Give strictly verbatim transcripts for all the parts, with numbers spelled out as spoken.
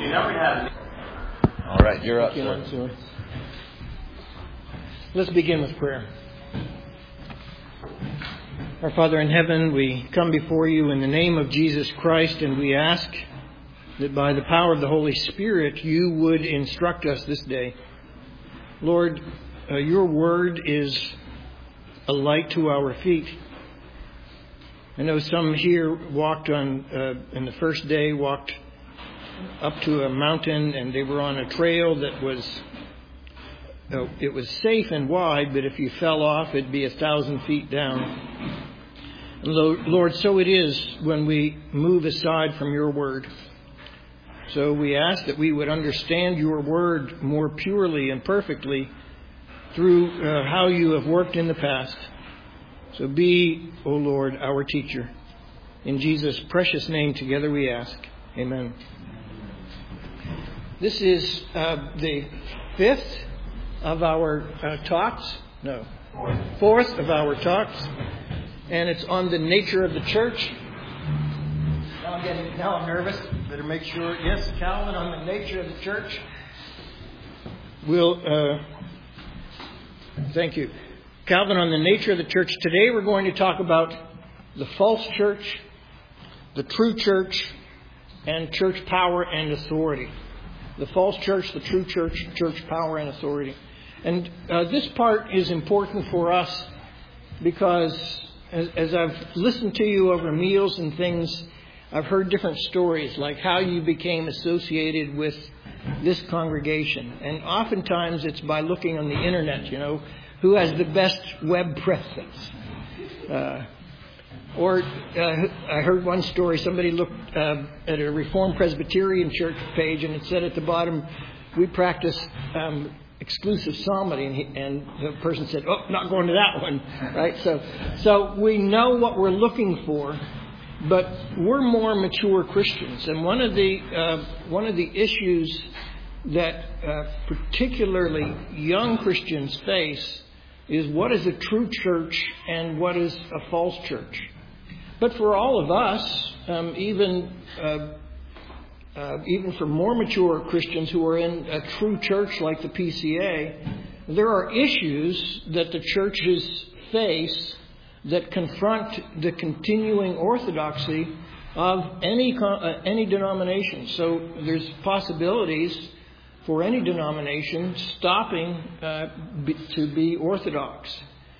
You never have. All right, you're up, Thank you, sir. Lord. Let's begin with prayer. Our Father in heaven, we come before you in the name of Jesus Christ, and we ask that by the power of the Holy Spirit, you would instruct us this day. Lord, uh, your word is a light to our feet. I know some here walked on, uh, in the first day, walked up to a mountain, and they were on a trail that was, uh, it was safe and wide, but if you fell off, it'd be a thousand feet down. And Lord, so it is when we move aside from your word. So we ask that we would understand your word more purely and perfectly through uh, how you have worked in the past. So be, O Lord, our teacher. In Jesus' precious name together we ask. Amen. This is uh, the fifth of our uh, talks. No, fourth of our talks. And it's on the nature of the church. Now I'm getting, now I'm nervous. Better make sure. Yes, Calvin on the nature of the church. We'll, uh, thank you. Calvin on the nature of the church. Today we're going to talk about the false church, the true church, and church power and authority. The false church, the true church, church power and authority. And uh, this part is important for us because as, as I've listened to you over meals and things, I've heard different stories like how you became associated with this congregation. And oftentimes it's by looking on the internet, you know, who has the best web presence. Uh, or uh, I heard one story, somebody looked uh, at a Reformed Presbyterian church page and it said at the bottom, we practice um, exclusive psalmody. And, he, and the person said, oh, not going to that one. Right? So, so we know what we're looking for, but we're more mature Christians. And one of the, uh, one of the issues that uh, particularly young Christians face is what is a true church and what is a false church. But for all of us, um, even uh, uh, even for more mature Christians who are in a true church like the P C A, there are issues that the churches face that confront the continuing orthodoxy of any uh, any denomination. So there's possibilities for any denomination stopping uh, be, to be orthodox.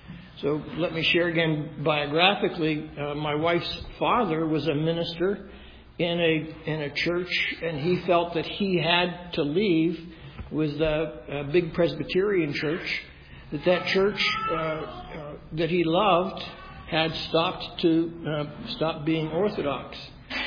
So let me share again biographically. Uh, my wife's father was a minister in a in a church, and he felt that he had to leave. It was a, a big Presbyterian church. That that church uh, uh, that he loved had stopped to uh, stop being orthodox.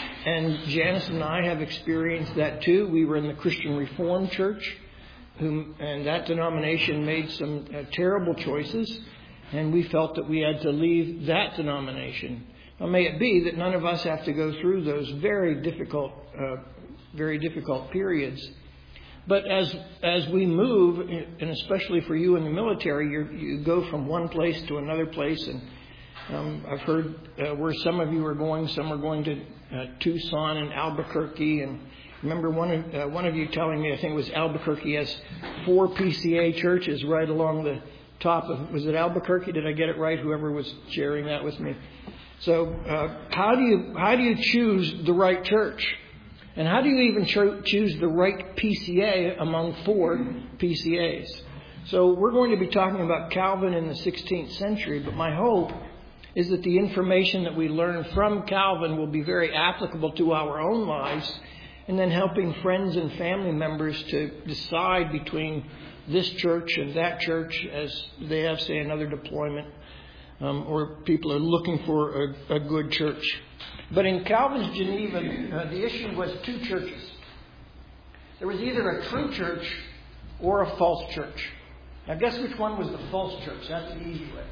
And Janice and I have experienced that too. We were in the Christian Reformed Church, whom, and that denomination made some uh, terrible choices, and we felt that we had to leave that denomination. Now, may it be that none of us have to go through those very difficult, uh, very difficult periods. But as as we move, and especially for you in the military, you you go from one place to another place, and um, I've heard uh, where some of you are going. Some are going to uh, Tucson and Albuquerque, and remember one of uh, one of you telling me, I think it was Albuquerque has four P C A churches right along the top of. Was it Albuquerque? Did I get it right? Whoever was sharing that with me. So uh, how do you how do you choose the right church? And how do you even cho- choose the right P C A among four P C As? So we're going to be talking about Calvin in the sixteenth century, but my hope is that the information that we learn from Calvin will be very applicable to our own lives, and then helping friends and family members to decide between this church and that church as they have, say, another deployment, um, or people are looking for a, a good church. But in Calvin's Geneva, uh, the issue was two churches. There was either a true church or a false church. Now, guess which one was the false church? That's the easy way.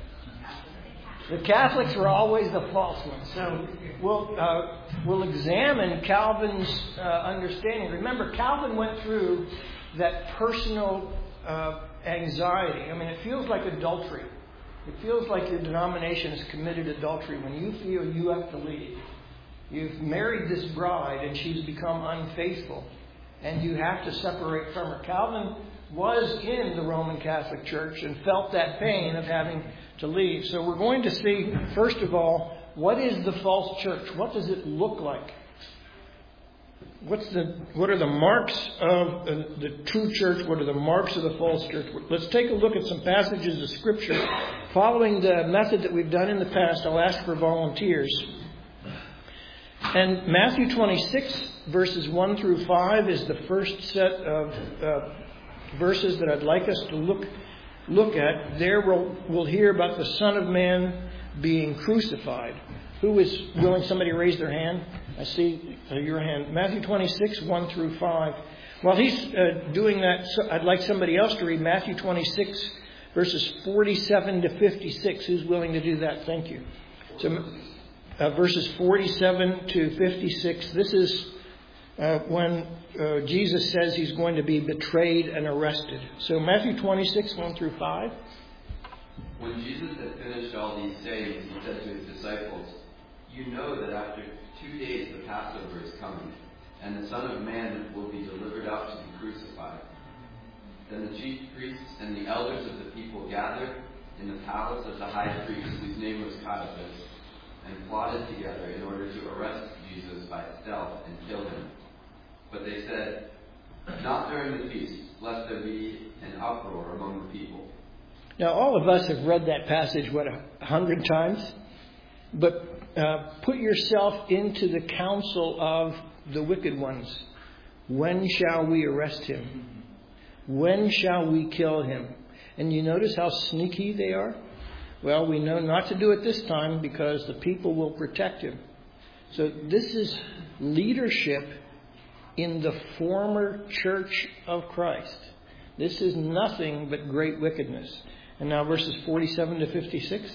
The Catholics were always the false ones. So we'll uh, we'll examine Calvin's uh, understanding. Remember, Calvin went through that personal uh, anxiety. I mean, it feels like adultery. It feels like your denomination has committed adultery when you feel you have to leave. You've married this bride and she's become unfaithful. and you have to separate from her. Calvin was in the Roman Catholic Church and felt that pain of having to leave. So we're going to see, first of all, what is the false church? What does it look like? What's the what are the marks of uh, the true church? What are the marks of the false church? Let's take a look at some passages of Scripture. Following the method that we've done in the past, I'll ask for volunteers. And Matthew twenty-six, verses one through five, is the first set of uh, verses that I'd like us to look look at. There we'll, we'll hear about the Son of Man being crucified. Who is willing? Somebody raise their hand. I see uh, your hand. Matthew twenty-six, one through five. While he's uh, doing that, so I'd like somebody else to read Matthew twenty-six, verses forty-seven to fifty-six. Who's willing to do that? Thank you. So, uh, verses forty-seven to fifty-six. This is uh, when uh, Jesus says he's going to be betrayed and arrested. So, Matthew twenty-six, one through five. When Jesus had finished all these sayings, he said to his disciples, "You know that after two days the Passover is coming, and the Son of Man will be delivered up to be crucified." Then the chief priests and the elders of the people gathered in the palace of the high priest, whose name was Caiaphas, and plotted together in order to arrest Jesus by stealth and kill him. But they said, "Not during the feast, lest there be an uproar among the people." Now, all of us have read that passage, what, a hundred times? But uh, put yourself into the counsel of the wicked ones. When shall we arrest him? When shall we kill him? And you notice how sneaky they are? Well, we know not to do it this time because the people will protect him. So this is leadership in the former church of Christ. This is nothing but great wickedness. And now verses forty-seven to fifty-six.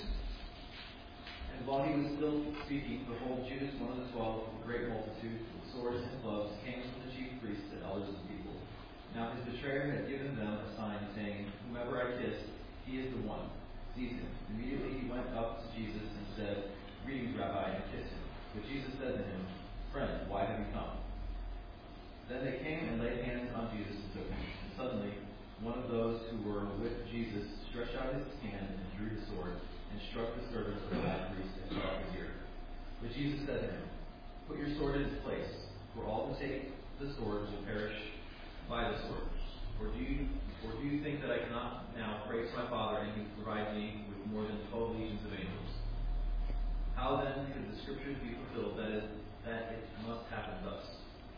And while he was still speaking, behold, Judas, one of the twelve, with a great multitude, with swords and clubs, came from the chief priests and elders of the people. Now his betrayer had given them a sign, saying, "Whomever I kiss, he is the one. Seize him." Immediately he went up to Jesus and said, "Greetings, Rabbi," and kissed him. But Jesus said to him, "Friend, why have you come?" Then they came and laid hands on Jesus and took him. And suddenly one of those who were with Jesus stretched out his hand and drew his sword and struck the servant of the high priest and cut off his ear. But Jesus said to him, "Put your sword in its place, for all who take the sword will perish by the sword. Or do you, or do you think that I cannot now pray to my Father, and he provides me with more than twelve legions of angels? How then could the Scriptures be fulfilled, that is, that it must happen thus?"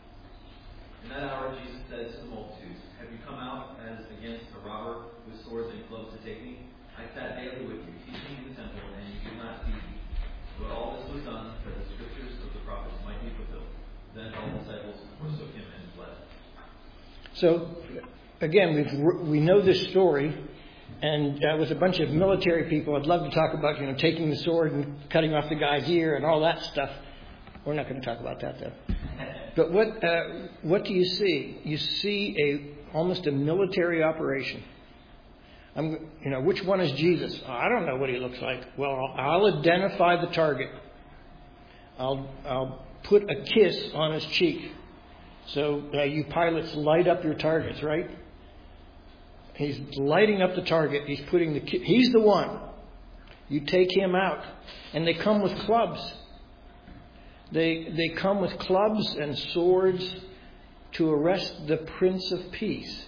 In that hour Jesus said to the multitudes, "Have you come out as against a robber with swords and clubs to take me? I sat daily with you, teaching in the temple, and you did not seize me. But all this was done that the Scriptures of the prophets might be fulfilled." Then all the disciples forsook him and fled. So, again, we've, we know this story, and uh, with a bunch of military people, I'd love to talk about, you know, taking the sword and cutting off the guy's ear and all that stuff. We're not going to talk about that, though. But what uh, what do you see? You see a almost a military operation. I'm, you know, which one is Jesus? I don't know what he looks like. Well, I'll, I'll identify the target. I'll I'll put a kiss on his cheek. So uh, you pilots light up your targets, right? He's lighting up the target. He's putting the ki- he's the one. You take him out, and they come with clubs. They they come with clubs and swords to arrest the Prince of Peace.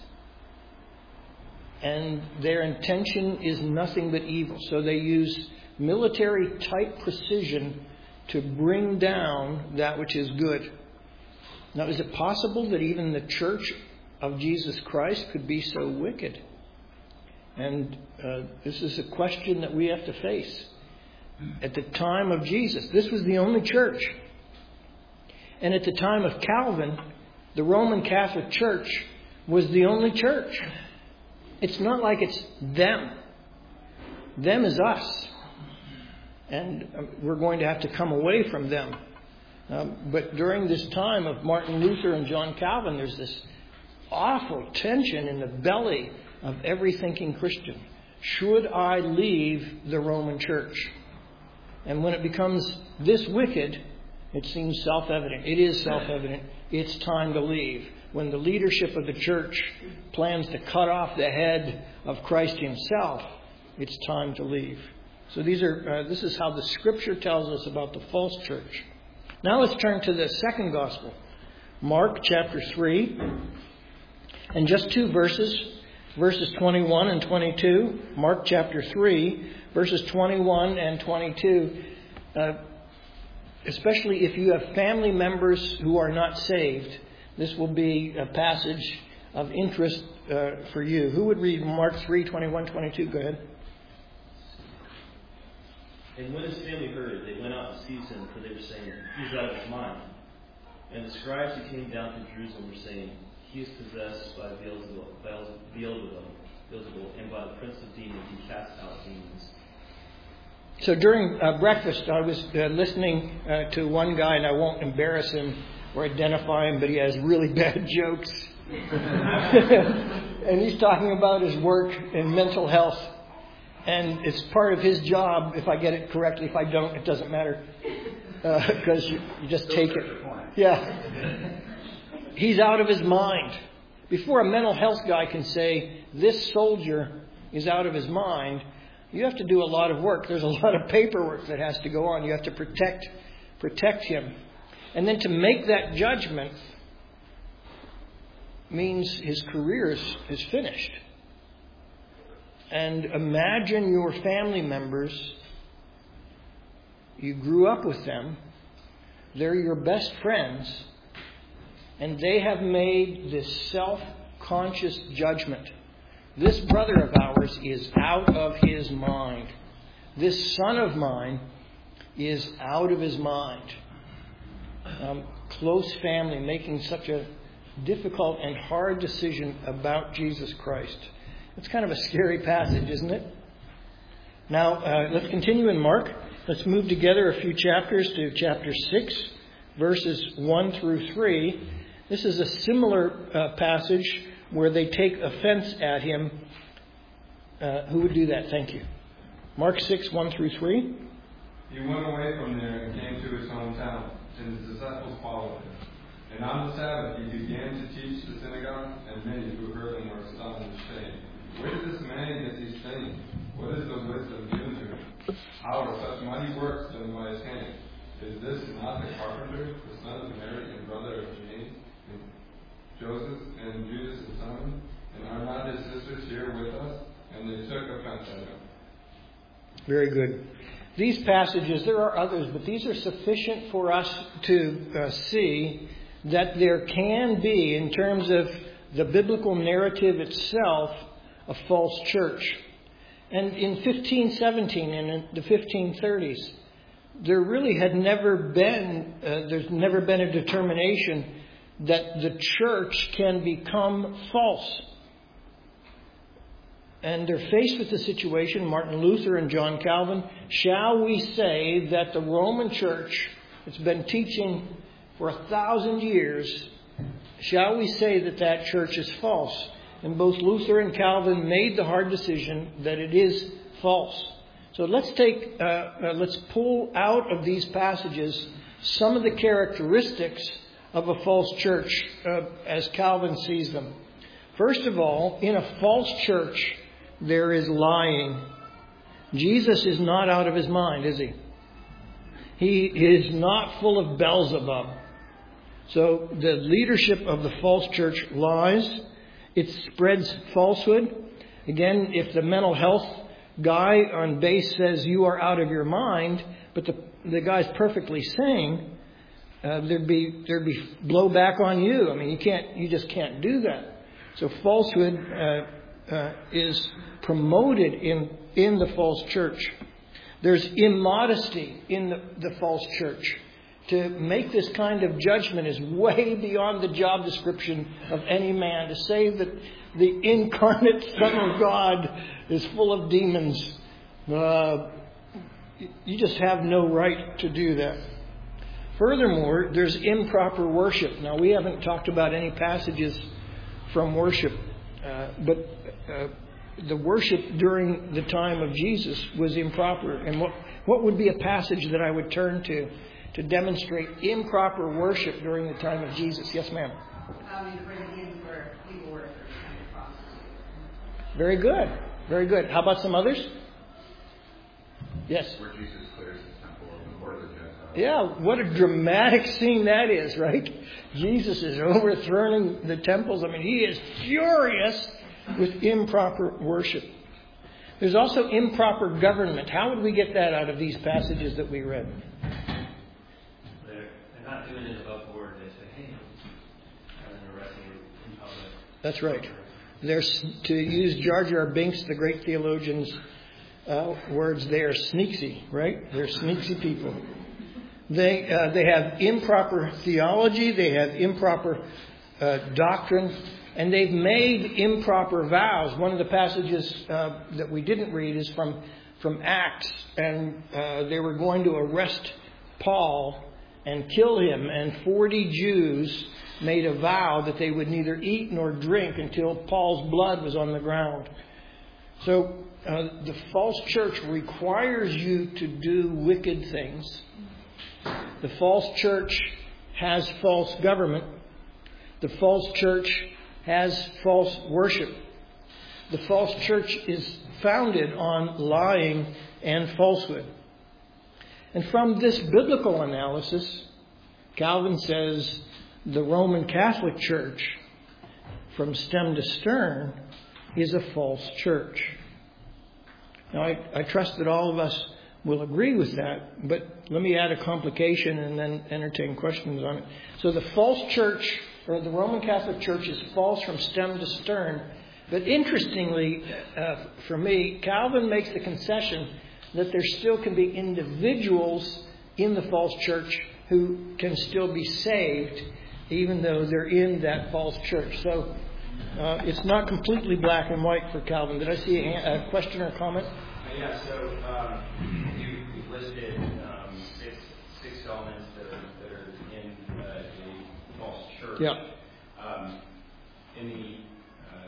And their intention is nothing but evil. So they use military type precision to bring down that which is good. Now, is it possible that even the church of Jesus Christ could be so wicked? And uh, this is a question that we have to face. At the time of Jesus, this was the only church. And at the time of Calvin, the Roman Catholic Church was the only church. It's not like it's them. Them is us. And we're going to have to come away from them. Um, but during this time of Martin Luther and John Calvin, there's this awful tension in the belly of every thinking Christian. Should I leave the Roman Church? And when it becomes this wicked, it seems self-evident. It is self-evident. It's time to leave. when the leadership of the church plans to cut off the head of Christ himself, it's time to leave. So these are uh, this is how the Scripture tells us about the false church. Now let's turn to the second gospel, Mark chapter three, and just two verses, verses twenty-one and twenty-two. Mark chapter three, verses twenty-one and twenty-two. Uh, especially if you have family members who are not saved, this will be a passage of interest uh, for you. Who would read Mark three, twenty-one, twenty-two? Go ahead. And when his family heard it, they went out to seize him, for they were saying, "He's out of his mind." And the scribes who came down from Jerusalem were saying, "He is possessed by Beelzebul, Beelzebul, Beelzebul, and by the prince of demons he casts out demons." So during uh, breakfast, I was uh, listening uh, to one guy, and I won't embarrass him or identify him, but he has really bad jokes. And he's talking about his work in mental health. And it's part of his job, if I get it correctly. If I don't, it doesn't matter. Because uh, you, you just take it. Yeah. He's out of his mind. Before a mental health guy can say, this soldier is out of his mind, you have to do a lot of work. There's a lot of paperwork that has to go on. You have to protect protect him. And then to make that judgment means his career is, is finished. And imagine your family members, you grew up with them, they're your best friends, and they have made this self-conscious judgment. This brother of ours is out of his mind. This son of mine is out of his mind. Um, close family making such a difficult and hard decision about Jesus Christ. It's kind of a scary passage, isn't it? Now, uh, let's continue in Mark. Let's move together a few chapters to chapter six, verses one through three. This is a similar uh, passage where they take offense at him. Uh, who would do that? Thank you. Mark six, one through three. He went away from there and came to his hometown, and his disciples followed him. And on the Sabbath he began to teach the synagogue, and many who heard him were astonished, saying, "Where did this man get these things? What is the wisdom given to him? How are such mighty works done by his hand? Is this not the carpenter, the son of Mary and brother of James, and Joseph, and Judas and Simon? And are not his sisters here with us?" And they took offense at him. Very good. These passages, there are others, but these are sufficient for us to uh, see that there can be, in terms of the biblical narrative itself, a false church. And in fifteen seventeen and in the fifteen thirties, there really had never been, uh, there's never been a determination that the church can become false. And they're faced with the situation, Martin Luther and John Calvin, shall we say that the Roman Church, it's been teaching for a thousand years, shall we say that that church is false? And both Luther and Calvin made the hard decision that it is false. So let's take, uh, uh, let's pull out of these passages some of the characteristics of a false church uh, as Calvin sees them. First of all, in a false church, there is lying. Jesus is not out of his mind, is he? He is not full of Beelzebub. So the leadership of the false church lies. It spreads falsehood. Again, if the mental health guy on base says you are out of your mind, but the the guy's perfectly sane, uh, there'd be there'd be blowback on you. I mean, you can't you just can't do that. So falsehood uh, uh, is promoted in in the false church. There's immodesty in the, the false church. To make this kind of judgment is way beyond the job description of any man. To say that the incarnate Son of God is full of demons, uh, you just have no right to do that. Furthermore, there's improper worship. Now, we haven't talked about any passages from worship, uh, but uh, the worship during the time of Jesus was improper. And what, what would be a passage that I would turn to to demonstrate improper worship during the time of Jesus? Yes, ma'am. Um, in Corinthians, where people were kind of prostitutes. Very good. Very good. How about some others? Yes. Where Jesus clears the temple of the court of the Gentiles. Yeah, what a dramatic scene that is, right? Jesus is overthrowing the temples. I mean, he is furious with improper worship. There's also improper government. How would we get that out of these passages that we read? They're, they're not doing it above board. They say, hey, and then arresting you in public. That's right. There's, to use Jar Jar Binks, the great theologian's uh, words, they are sneaksy, right? They're sneaksy people. They uh, they have improper theology. They have improper uh, doctrine. And they've made improper vows. One of the passages uh, that we didn't read is from, from Acts. And uh, they were going to arrest Paul and kill him. And forty Jews made a vow that they would neither eat nor drink until Paul's blood was on the ground. So uh, the false church requires you to do wicked things. The false church has false government. The false church has false worship. The false church is founded on lying and falsehood. And from this biblical analysis, Calvin says the Roman Catholic Church, from stem to stern, is a false church. Now, I, I trust that all of us will agree with that, but let me add a complication and then entertain questions on it. So the false church, or the Roman Catholic Church, is false from stem to stern. But interestingly, uh, for me, Calvin makes the concession that there still can be individuals in the false church who can still be saved, even though they're in that false church. So uh, it's not completely black and white for Calvin. Did I see a, hand, a question or comment? Uh, yeah, so um, you, you've listed um, six, six elements that are, that are in uh, a false church. Yeah. Um, in the uh,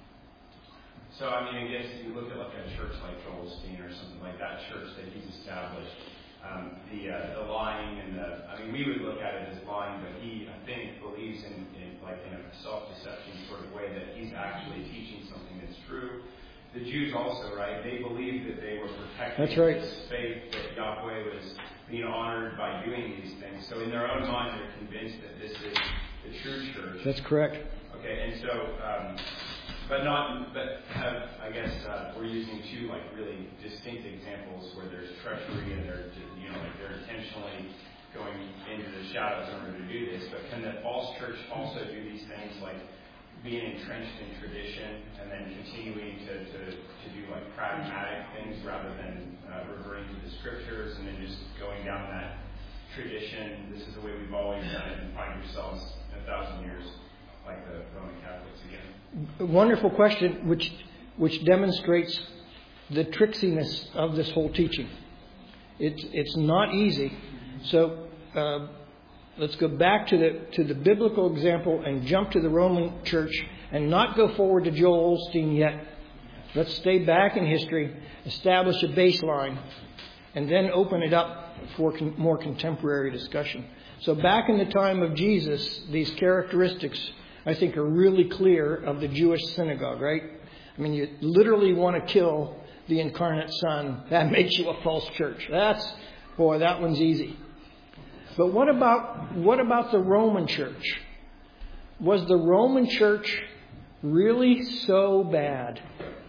so I mean, I guess you look at like a church like Joel Osteen or something like that church that he's established. Um, the uh, the lying and the I mean, we would look at it as lying, but he I think believes in, in like in a self-deception sort of way that he's actually teaching something that's true. The Jews also, right? They believed that they were protecting That's right. this faith, that Yahweh was being honored by doing these things. So in their own mind, they're convinced that this is the true church. That's correct. Okay, and so, um, but not, but have, I guess uh, we're using two like really distinct examples where there's treachery and they're, you know, like they're intentionally going into the shadows in order to do this. But can the false church also do these things like being entrenched in tradition and then continuing to, to, to do like pragmatic things rather than uh, reverting to the scriptures and then just going down that tradition? This is the way we've always done it, and find yourselves in a thousand years like the Roman Catholics again. A wonderful question, which which demonstrates the tricksiness of this whole teaching. It's it's not easy. So uh, let's go back to the to the biblical example and jump to the Roman Church and not go forward to Joel Osteen yet. Let's stay back in history, establish a baseline, and then open it up for con- more contemporary discussion. So back in the time of Jesus, these characteristics, I think, are really clear of the Jewish synagogue, right? I mean, you literally want to kill the incarnate Son. That makes you a false church. That's, boy, that one's easy. But what about what about the Roman Church? Was the Roman Church really so bad?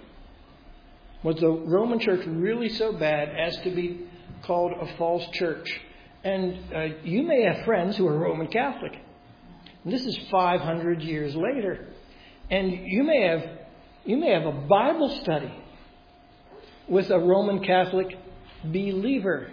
Was the Roman Church really so bad as to be called a false church? And uh, you may have friends who are Roman Catholic. And this is five hundred years later. And you may have you may have a Bible study with a Roman Catholic believer.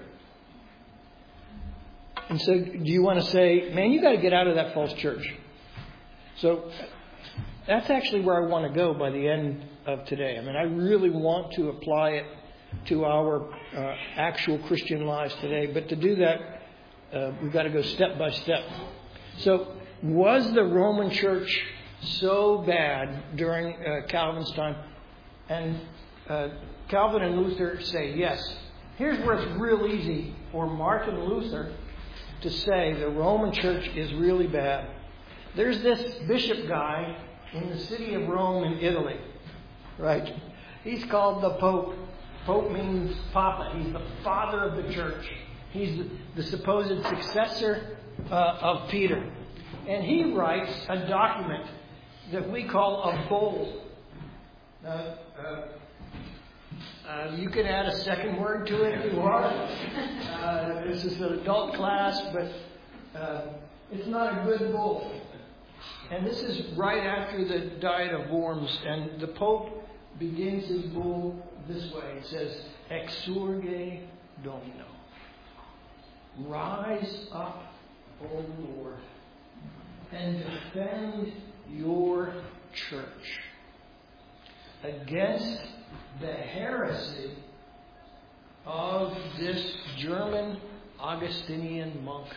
And so do you want to say, man, you got to get out of that false church? So that's actually where I want to go by the end of today. I mean, I really want to apply it to our uh, actual Christian lives today. But to do that, uh, we've got to go step by step. So was the Roman Church so bad during uh, Calvin's time? And uh, Calvin and Luther say yes. Here's where it's real easy for Martin Luther to say the Roman Church is really bad. there's this bishop guy in the city of Rome in Italy, right? He's called the Pope. Pope means Papa. He's the father of the church. He's the, the supposed successor uh, of Peter. And he writes a document that we call a bull. Uh, uh, uh, you can add a second word to it if you want. Uh, this is an adult class, but uh, it's not a good bull. And this is right after the Diet of Worms, and the Pope begins his bull this way. It says, Exsurge Domino. Rise up, O Lord, and defend your church against the heresy of this German Augustinian monk.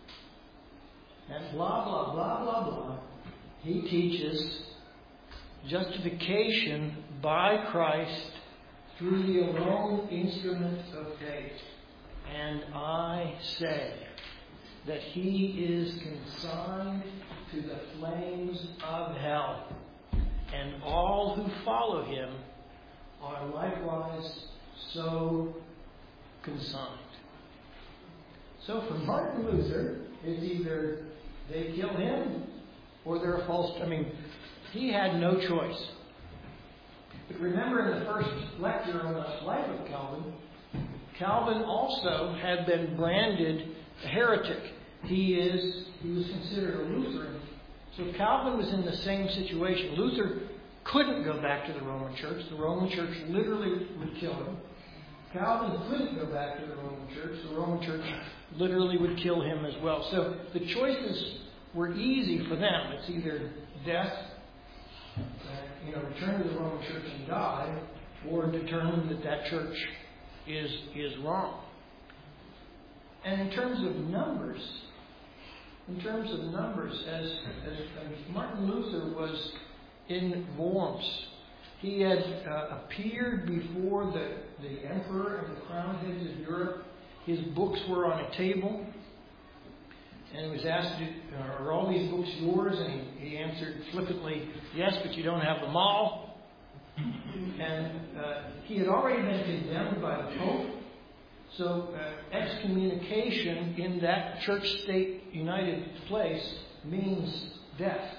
And blah, blah, blah, blah, blah. He teaches justification by Christ through the alone instrument of faith. And I say that he is consigned to the flames of hell, and all who follow him are likewise so consigned. So for Martin Luther, it's either they kill him or they're a false... I mean, he had no choice. But remember in the first lecture on the life of Calvin, Calvin also had been branded a heretic. He is he was considered a Lutheran. So Calvin was in the same situation. Luther couldn't go back to the Roman Church. The Roman Church literally would kill him. Calvin couldn't go back to the Roman Church. The Roman Church literally would kill him as well. So the choices were easy for them. It's either death, uh, you know, return to the Roman Church and die, or determine that that church is is wrong. And in terms of numbers, in terms of numbers, as, as, as Martin Luther was in Worms, he had uh, appeared before the, the emperor and the crown heads of Europe. His books were on a table. And he was asked, are all these books yours? And he, he answered flippantly, yes, but you don't have them all. And uh, he had already been condemned by the Pope. So uh, excommunication in that church-state united place means death.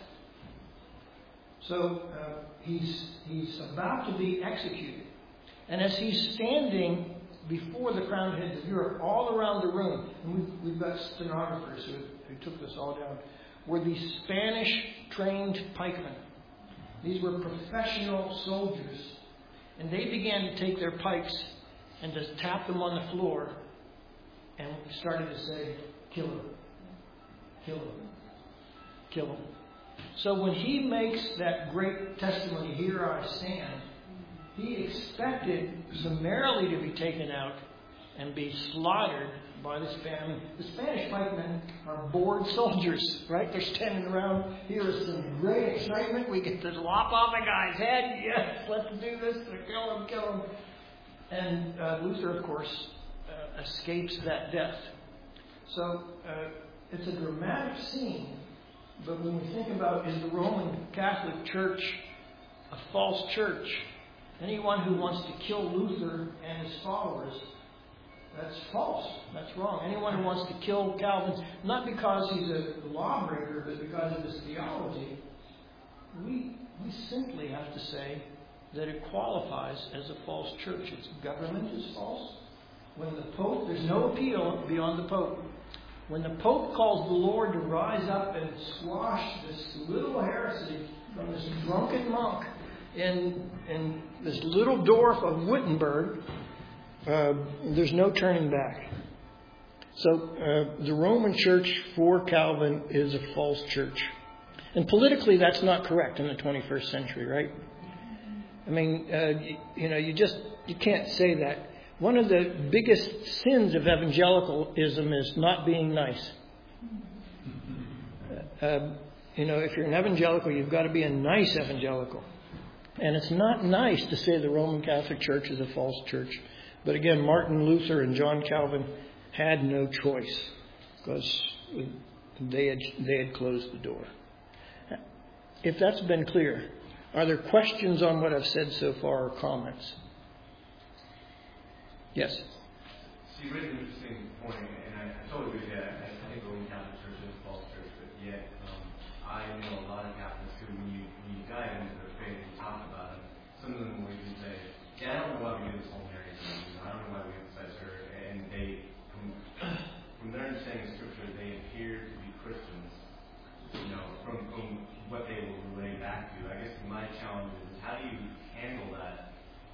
So uh, he's he's about to be executed. And as he's standing before the crowned heads of Europe, all around the room, and we've, we've got stenographers who, who took this all down, were these Spanish-trained pikemen. These were professional soldiers. And they began to take their pikes and to tap them on the floor and started to say, kill him, kill him, kill him. So when he makes that great testimony, here I stand, he expected summarily to be taken out and be slaughtered by the Spanish. The Spanish pikemen are bored soldiers, right? They're standing around. Here is some great excitement. We get to lop off a guy's head. Yes, let's do this. Kill him, kill him. And uh, Luther, of course, uh, escapes that death. So uh, it's a dramatic scene. But when we think about, is the Roman Catholic Church a false church? Anyone who wants to kill Luther and his followers, that's false. That's wrong. Anyone who wants to kill Calvin, not because he's a lawbreaker, but because of his theology, we we simply have to say that it qualifies as a false church. Its government is false. When the Pope, there's no appeal beyond the Pope. When the Pope calls the Lord to rise up and squash this little heresy from this drunken monk in in this little dwarf of Wittenberg, uh, there's no turning back. So uh, the Roman Church for Calvin is a false church. And politically, that's not correct in the twenty-first century, right? I mean, uh, you, you know, you just you can't say that. One of the biggest sins of evangelicalism is not being nice. Uh, you know, if you're an evangelical, you've got to be a nice evangelical. And it's not nice to say the Roman Catholic Church is a false church. But again, Martin Luther and John Calvin had no choice because they had they had closed the door. if that's been clear, are there questions on what I've said so far or comments? Yes? So you raised an interesting point, and I, I totally agree with that. I, I think Roman Catholic Church is a false church, but yet um, I know a lot of Catholics who, when you, when you dive into their faith and talk about it, some of them will even say, yeah, I don't know why we do this whole Mary thing. You know, I don't know why we emphasize her. And they, from, from their understanding of Scripture, they appear to be Christians, you know, from, from what they will relate back to. I guess my challenge is, how do you handle that,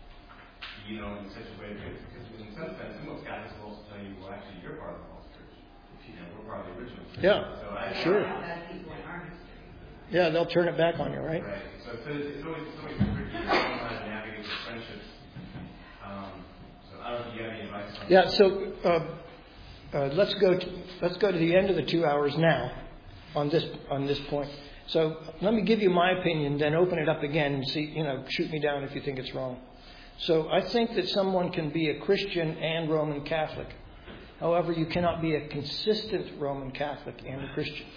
you know, in such a way? Because in some sense, most Catholics will also tell you, well, actually, you're part of the false church. You know, we're part of the original church. Yeah, so I, sure. Have bad people in our history. Yeah, they'll turn it back on you, right? Right. So it's, it's always it's always tricky to know how to navigate the friendships. Um, so I don't know if you have any advice on Yeah. that. So uh, uh, let's go to let's go to the end of the two hours now on this on this point. So let me give you my opinion, then open it up again and see. You know, shoot me down if you think it's wrong. So I think that someone can be a Christian and Roman Catholic. However, you cannot be a consistent Roman Catholic and a Christian.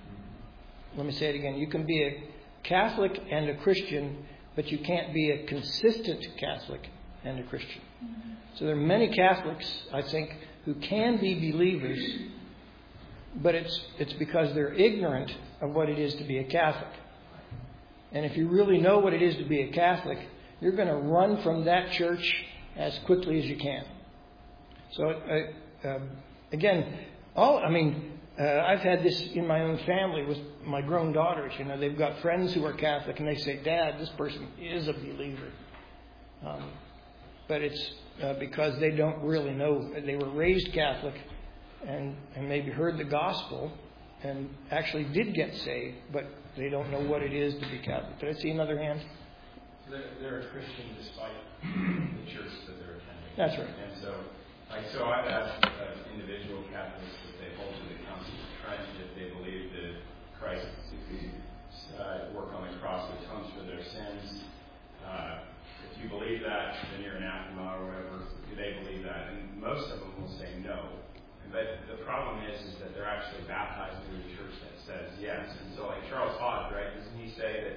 Let me say it again. You can be a Catholic and a Christian, but you can't be a consistent Catholic and a Christian. So there are many Catholics, I think, who can be believers, but it's it's because they're ignorant of what it is to be a Catholic. And if you really know what it is to be a Catholic, you're going to run from that church as quickly as you can. So, uh, uh, again, all I mean, uh, I've had this in my own family with my grown daughters. You know, they've got friends who are Catholic, and they say, "Dad, this person is a believer." Um, but it's uh, because they don't really know. They were raised Catholic, and and maybe heard the gospel, and actually did get saved, but they don't know what it is to be Catholic. Did I see another hand? They're, they're a Christian despite the church that they're attending. That's right. And so, like, so I've asked uh, individual Catholics if they hold to the Council of Trent, if they believe that Christ uh, work on the cross atones for their sins. Uh, if you believe that, then you're anathema or whatever. Do they believe that? And most of them will say no. But the problem is, is that they're actually baptized into a church that says yes. And so, like Charles Hodge, right? Doesn't he say that?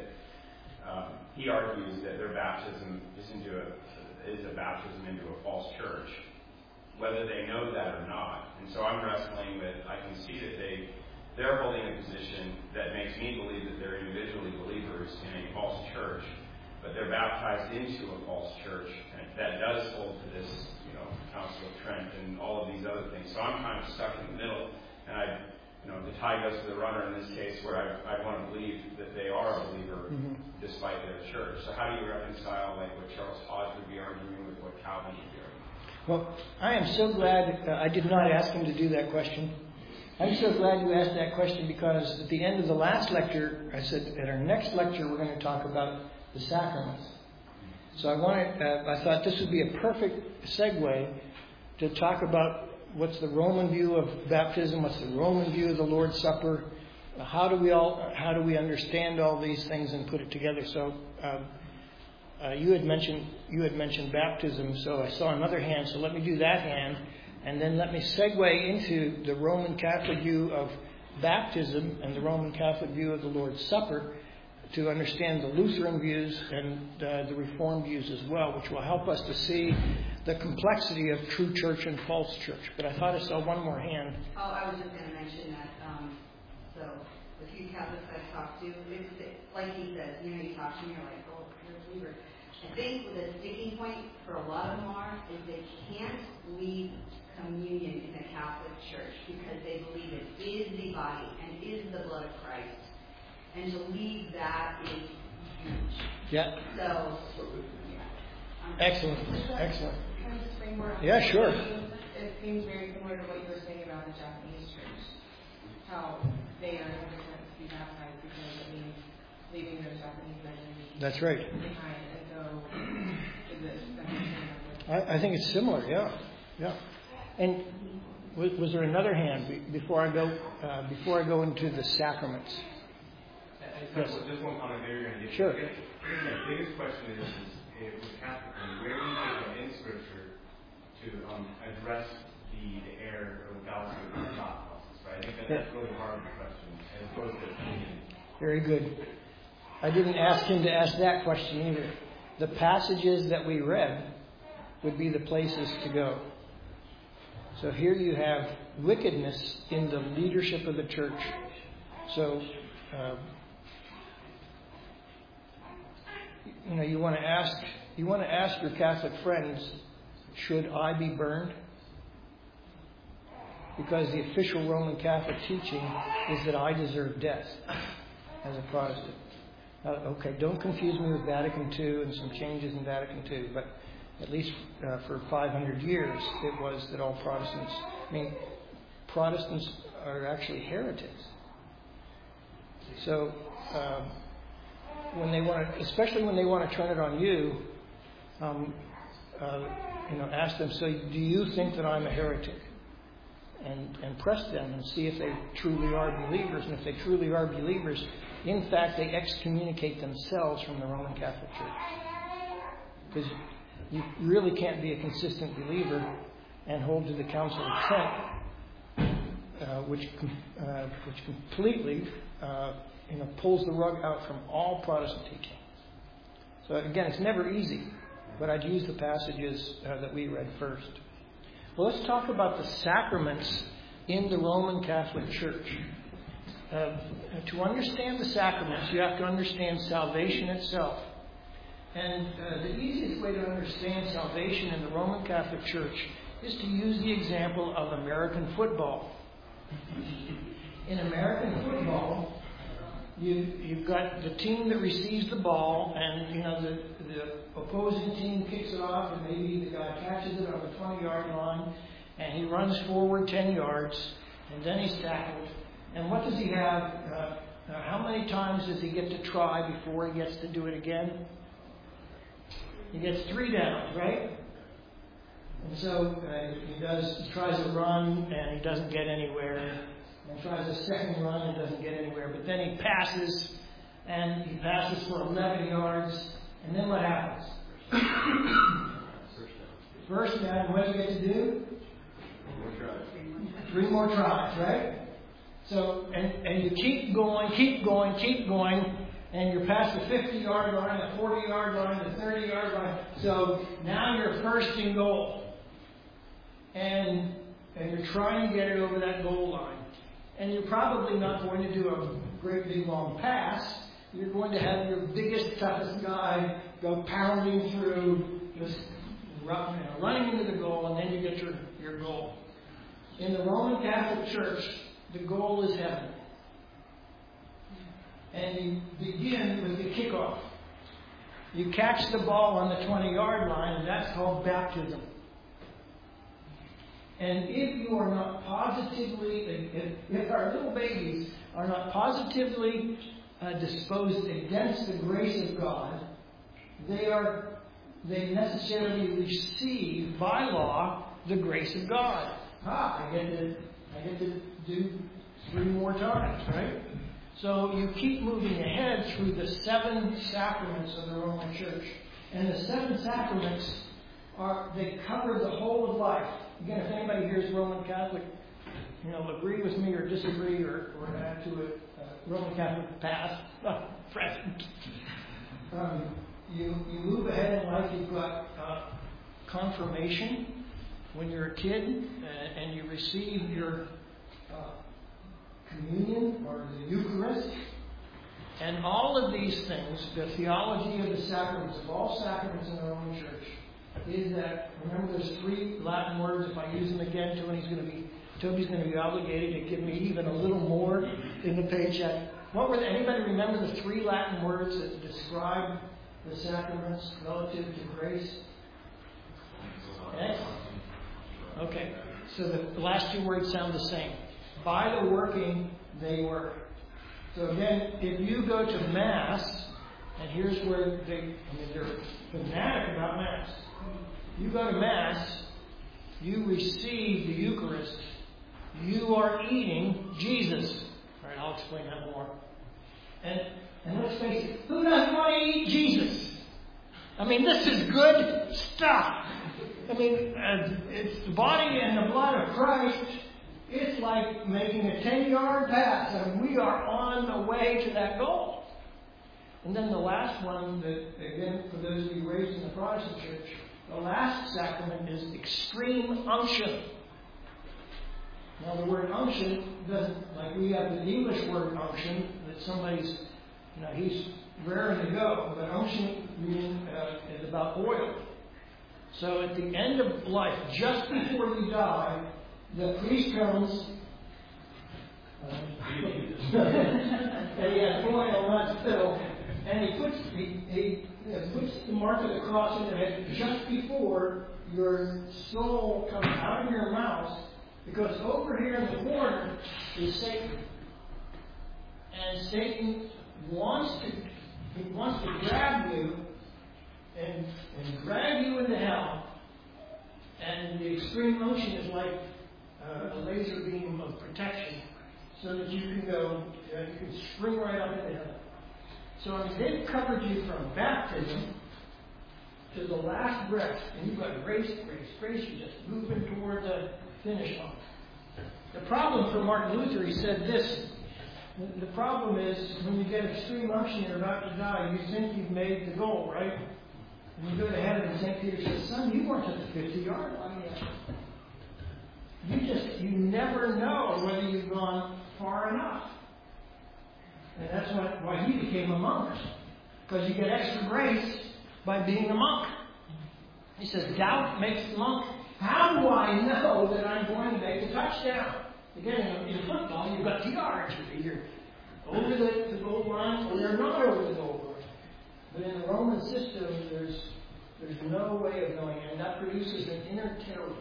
Um, he argues that their baptism is into a is a baptism into a false church, whether they know that or not. And so I'm wrestling with. I can see that they they're holding a position that makes me believe that they're individually believers in a false church, but they're baptized into a false church, and that does hold to this, you know, Council of Trent and all of these other things. So I'm kind of stuck in the middle, and I. You know, the tie goes to the runner in this case, where I, I want to believe that they are a believer mm-hmm. despite their church. So how do you reconcile, like, what Charles Hodge would be arguing with what Calvin would be arguing? Well, I am so glad uh, I did not ask him to do that question. I'm so glad you asked that question, because at the end of the last lecture, I said at our next lecture we're going to talk about the sacraments. So I wanted, uh, I thought this would be a perfect segue to talk about what's the Roman view of baptism? What's the Roman view of the Lord's Supper? How do we all? How do we understand all these things and put it together? So, um, uh, you had mentioned you had mentioned baptism. So I saw another hand. So let me do that hand, and then let me segue into the Roman Catholic view of baptism and the Roman Catholic view of the Lord's Supper, to understand the Lutheran views and uh, the Reformed views as well, which will help us to see the complexity of true church and false church. But I thought I saw one more hand. Oh, I was just going to mention that. Um, so the few Catholics I've talked to, it's, it, like he says, you know, you talk to them, you're like, oh, you're a believer. I think the sticking point for a lot of them are is they can't leave communion in a Catholic church because they believe it is the body and is the blood of Christ. And to leave that is huge. Yeah. So, yeah. Um, Excellent. Excellent. Can I just bring more? Yeah, sure. It seems very similar to what you were saying about the Japanese church. How they are hesitant to be baptized because it means leaving their Japanese identity That's right. behind. And so, is it? I, I think it's similar. Yeah. Yeah. And was, was there another hand before I go uh, before I go into the sacraments? Yes. Just one comment there you're going to get. Sure. I guess the biggest question is, is if with Catholic, where do you take in Scripture to um, address the, the error or the fallacy of the thought process, right? I think that, that's really hard question as opposed to opinion. Very good. I didn't ask him to ask that question either. The passages that we read would be the places to go. So here you have wickedness in the leadership of the church. So, uh, you know, you want to ask, you want to ask your Catholic friends, should I be burned? Because the official Roman Catholic teaching is that I deserve death as a Protestant. Uh, okay, don't confuse me with Vatican Two and some changes in Vatican Two, but at least uh, for five hundred years it was that all Protestants, I mean, Protestants are actually heretics. So um, when they want to, especially when they want to turn it on you, um, uh, you know, ask them, so do you think that I'm a heretic? And, and press them and see if they truly are believers. And if they truly are believers, in fact, they excommunicate themselves from the Roman Catholic Church. Because you really can't be a consistent believer and hold to the Council of Trent, uh, which uh, which completely uh, you know pulls the rug out from all Protestant teaching. So again, it's never easy, but I'd use the passages uh, that we read first. Well, let's talk about the sacraments in the Roman Catholic Church. Uh, to understand the sacraments, you have to understand salvation itself. And uh, the easiest way to understand salvation in the Roman Catholic Church is to use the example of American football. In American football, you, you've got the team that receives the ball, and you know the, the opposing team kicks it off, and maybe the guy catches it on the twenty-yard line, and he runs forward ten yards, and then he's tackled. And what does he have? Uh, uh, how many times does he get to try before he gets to do it again? He gets three downs, right? And so uh, he does. He tries a run, and he doesn't get anywhere. And tries a second run and doesn't get anywhere. But then he passes, and he passes for eleven yards. And then what happens? First down. What do you get to do? Three more tries, right? So, and, and you keep going, keep going, keep going, and you're past the fifty-yard line, the forty-yard line, the thirty-yard line. So now you're first and goal. And, and you're trying to get it over that goal line. And you're probably not going to do a great big long pass. You're going to have your biggest, toughest guy go pounding through, just run, you know, running into the goal, and then you get your, your goal. In the Roman Catholic Church, the goal is heaven. And you begin with the kickoff. You catch the ball on the twenty-yard line, and that's called baptism. And if you are not positively, if, if our little babies are not positively uh, disposed against the grace of God, they are they necessarily receive by law the grace of God. Ah, I get to I get to do three more times, right? So you keep moving ahead through the seven sacraments of the Roman Church, and the seven sacraments are they cover the whole of life. Again, if anybody here is Roman Catholic, you know, agree with me or disagree or, or add to it, uh, Roman Catholic past, uh, present. Um, you, you move ahead in life, you've got uh, confirmation when you're a kid, uh, and you receive your uh, communion or the Eucharist. And all of these things, the theology of the sacraments, of all sacraments in the Roman Church, is that, remember there's three Latin words, if I use them again, Tony's going to be, Toby's going to be obligated to give me even a little more in the paycheck. What were the, anybody remember the three Latin words that describe the sacraments relative to grace? Okay? Okay, so the last two words sound the same. By the working, they work. So again, if you go to Mass, and here's where they, I mean, they're fanatic about Mass. You go to Mass, you receive the Eucharist, you are eating Jesus. All right, I'll explain that more. And, and let's face it, who doesn't want to eat Jesus? I mean, this is good stuff. I mean, uh, it's the body and the blood of Christ. It's like making a ten-yard pass, and we are on the way to that goal. And then the last one, that again, for those of you raised in the Protestant church, the last sacrament is extreme unction. Now the word unction doesn't, like we have the English word unction, that somebody's, you know, he's raring to go. But unction meaning, uh, is about oil. So at the end of life, just before you die, the priest comes, uh, and he has oil not spilled, and he puts he, he puts the mark of the cross in the head just before your soul comes out of your mouth, because over here in the corner is Satan, and Satan wants to he wants to grab you and and drag you into hell, and the extreme unction is like uh, a laser beam of protection, so that you can go, uh, you can spring right up into heaven. So I mean, they've covered you from baptism to the last breath, and you've got grace, grace, grace. You're just moving toward the finish line. The problem for Martin Luther, he said this. The problem is when you get extreme unction, you're about to die. You think you've made the goal, right? And you go to heaven, and Saint Peter says, "Son, you weren't at the fifty-yard line yet. You just, you never know whether you've gone far enough." And that's why, why he became a monk. Because you get extra grace by being a monk. He says, doubt makes the monk. How do I know that I'm going to make the touchdown? Again, in football, you've got the yards. You're over the, the goal line or you're not over the goal line. But in the Roman system, there's there's no way of knowing. And that produces an inner terror.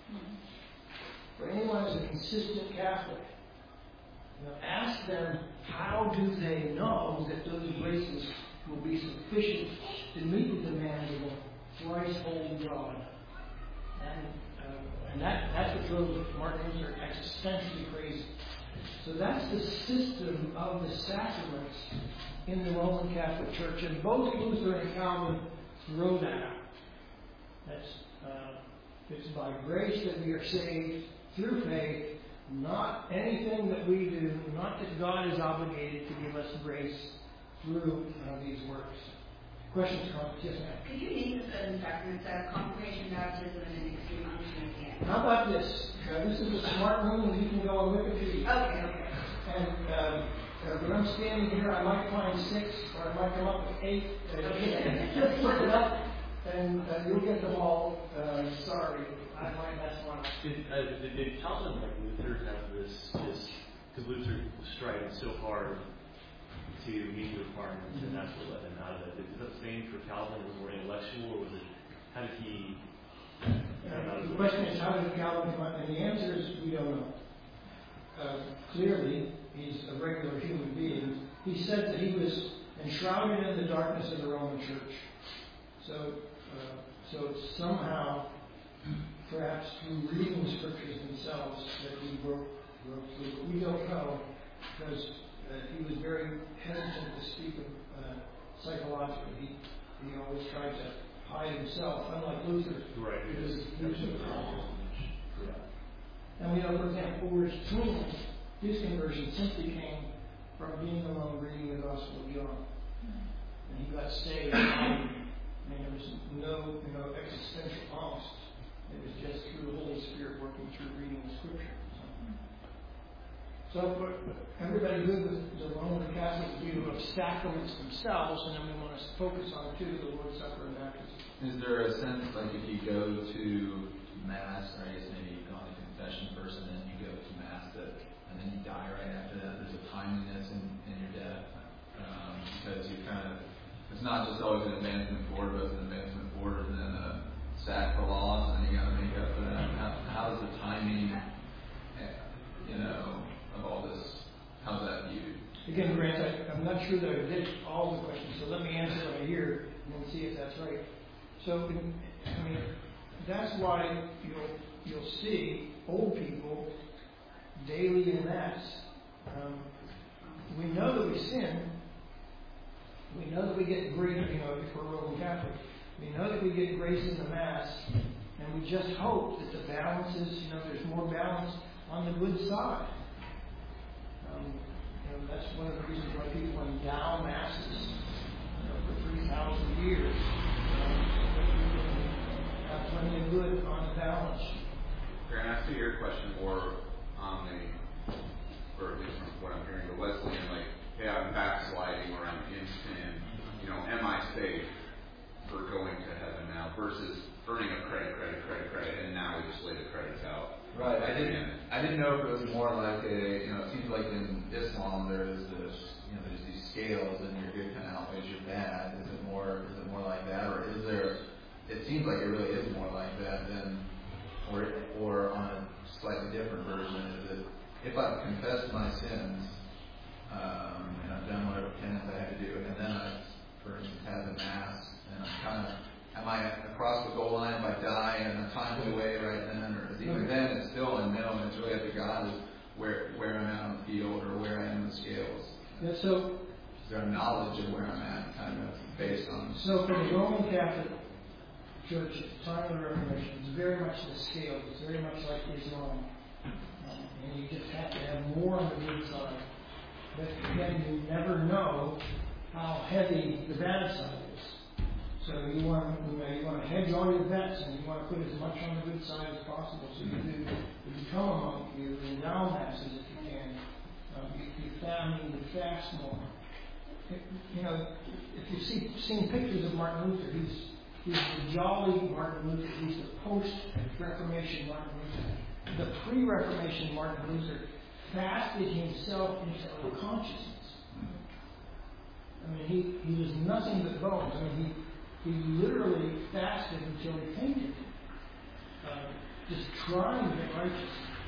For anyone who's a consistent Catholic, you know, ask them, how do they know that those graces will be sufficient to meet the demands of a thrice holy God? And, uh, and that, that's what drove Martin Luther existentially crazy. So that's the system of the sacraments in the Roman Catholic Church. And both Luther and Calvin throw that out. That's, uh, it's by grace that we are saved through faith, not anything that we do, not that God is obligated to give us grace through uh, these works. Questions, comments? Yes, ma'am. Could you name the seven sacraments of confirmation, baptism, and extreme unction again? How about this? Uh, this is a smart room, and you can go on Wikipedia. Okay, okay. And um, uh, when I'm standing here, I might find six, or I might come up with eight. Uh, just look it up, and uh, you'll get them all. Uh, sorry, I might mess one up. Did, uh, did, did Calvin, like Luther, have this? Because Luther was striving so hard to meet the requirements, and that's what let him out of it. Is that the same for Calvin? Was it more intellectual, or was it? How did he? Uh, the question is, how did Calvin come out? And the answer is, we don't know. Uh, clearly, he's a regular human being. He said that he was enshrouded in the darkness of the Roman Church. So, uh, so somehow, perhaps through reading the scriptures themselves, that he broke, broke through. But we don't know, because uh, he was very hesitant to speak of uh, psychologically. He, he always tried to hide himself, unlike Luther. Right. Because he was a problem. And we know, for example, Ulrich Zwingli, his conversion simply came from being alone reading the Gospel of John. And he got saved. I mean, there was no, you know, existential angst. It was just through the Holy Spirit working through reading the Scripture. So, so everybody good with the Roman Catholic view of sacraments themselves, and then we want to focus on two, the Lord's Supper and baptism. Is there a sense, like if you go to Mass, or I guess maybe you've gone to confession first and then you go to Mass, that, and then you die right after that, there's a timeliness in, in your death? Um, because you kind of, it's not just always an advancement forward, but it's an advancement forward and then a sack for loss, and then you got to make up for that. How, how is the timing, you know, of all this, how's that viewed? Again, Grant, I, I'm not sure that I did all the questions, so let me answer them here and then see if that's right. So, I mean, that's why you'll you'll see old people daily in Mass. Um, we know that we sin. We know that we get grace, you know, if we're Roman Catholic. We know that we get grace in the Mass, and we just hope that the balance is, you know, there's more balance on the good side. Um, you know, that's one of the reasons why people endow Masses. challenge. Grant, as to your question more on the, or at least from what I'm hearing, the Wesleyan, like, hey, I'm backsliding or I'm in sin, you know, am I safe for going to heaven now versus earning a credit, credit, credit, credit, and now we just lay the credits out. Right. I didn't. I didn't know if it was more like a. You know, it seems like in Islam there is this. You know, there's these scales, and your good kind of outweighs your bad. Is it more? Is it more like that, or is there? It seems like it really is more like that than, or or on a slightly different version. Is it if I've confessed my sins, um, and I've done whatever penance I had to do, and then I, for instance, have the mass, and I'm kind of. Am I across the goal line if I die in a timely way right then? Or is even then it's still unknown. It's really up to God is where, where I'm at on the field or where I am in the scales. Yeah, so, is there a knowledge of where I'm at kind of based on? So for the Roman Catholic Church at the time of the Reformation, it's very much the scales. It's very much like Islam. Um, and you just have to have more on the good side. But again, you never know how heavy the bad side is. So you want you, know, you want to hedge all your bets, and you want to put as much on the good side as possible. So you do you become a monk, you endow masses if you can. Um, you, you famine, you fast more. It, you know, if you've see, seen pictures of Martin Luther, he's he's the jolly Martin Luther. He's the post-Reformation Martin Luther. The pre-Reformation Martin Luther fasted himself into unconsciousness. I mean, he he was nothing but bones. I mean, he. He literally fasted until he fainted, uh, just trying to get righteous.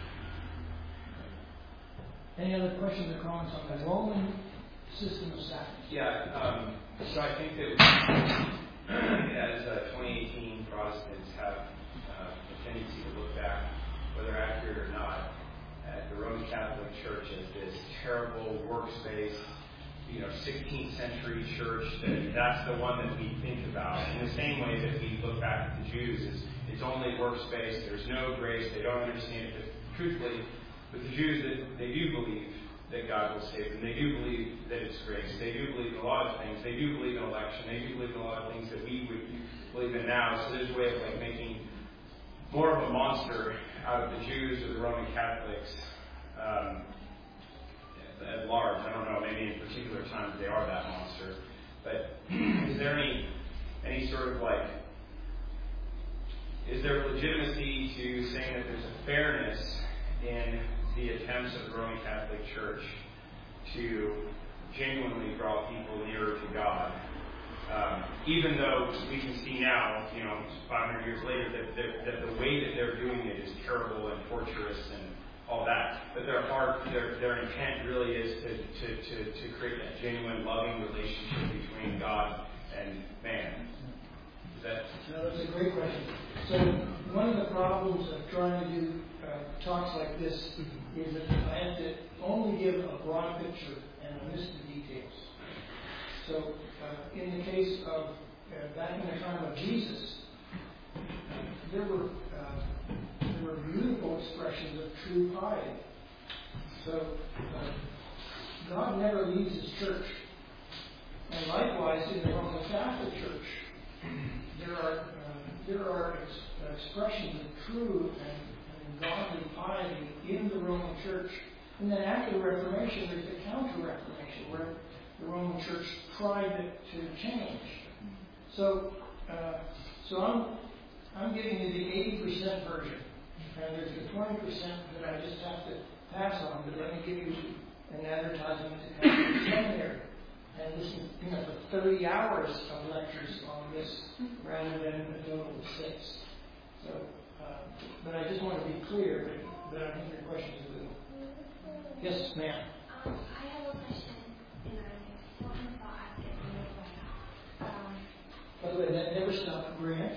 Any other questions or comments on the Roman system of sacraments? Yeah, um, so I think that as uh, twenty eighteen Protestants have uh, a tendency to look back, whether accurate or not, at the Roman Catholic Church as this terrible works-based, you know, sixteenth century church, that that's the one that we think about. In the same way that we look back at the Jews, is it's only works-based, there's no grace, they don't understand it. But truthfully, with the Jews, that they do believe that God will save them. They do believe that it's grace. They do believe in a lot of things. They do believe in election. They do believe in a lot of things that we would believe in now. So there's a way of like making more of a monster out of the Jews or the Roman Catholics. Um, At large, I don't know, maybe in particular times they are that monster. But is there any any sort of like, is there legitimacy to saying that there's a fairness in the attempts of the Roman Catholic Church to genuinely draw people nearer to God? Um, even though we can see now, you know, five hundred years later, that, that, that the way that they're doing it is terrible and torturous and all that, but their heart, their their intent really is to, to, to, to create that genuine, loving relationship between God and man. Is that? No, that's a great question. So one of the problems of trying to do uh, talks like this is that I have to only give a broad picture and miss the details. So uh, in the case of uh, back in the time of Jesus, uh, there were uh, there were beautiful expressions of true piety. So uh, God never leaves His church, and likewise in the Roman Catholic Church, there are uh, there are ex- expressions of true and, and godly piety in the Roman Church. And then after the Reformation, there's the Counter-Reformation, where the Roman Church tried to, to change. So, uh, so I'm I'm giving you the eighty percent version, and there's the twenty percent that I just have to pass on. But let me give you an advertisement to come to the seminary and listen, you know, for thirty hours of lectures on this, rather than a total of six. So, uh, but I just want to be clear that, that I think your question is good. Yes, ma'am. Um, I have a question, and I don't know if I'll ask it in this way. Um, By the way, that never stopped Grant.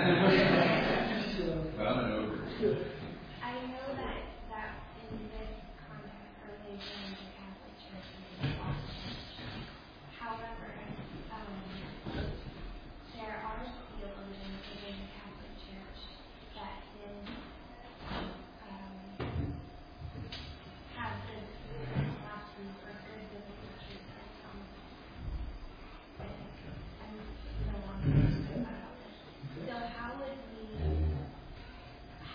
so, well, I'm over. I know that, that in this context, early in the Catholic Church and the Law Church, however, um, there are theologians within the Catholic Church that in um, have the last week or good biblical truth that comes. I'm no longer about this. So how would we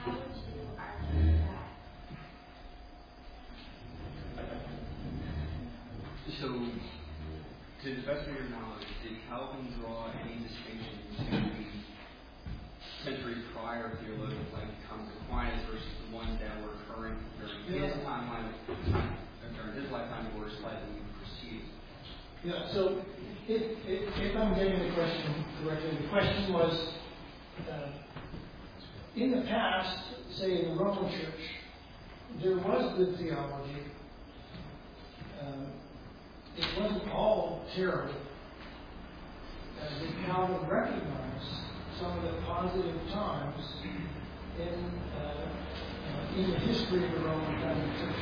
prior theologians like Thomas Aquinas versus the ones that were current during his timeline, time, during his lifetime, or slightly preceding. Yeah, so if, if, if I'm getting the question correctly, the question was, uh, in the past, say in the Roman Church, there was good theology. Uh, it wasn't all terrible. Uh, that Calvin recognized some of the positive times in uh, uh, in the history of the Roman Catholic Church.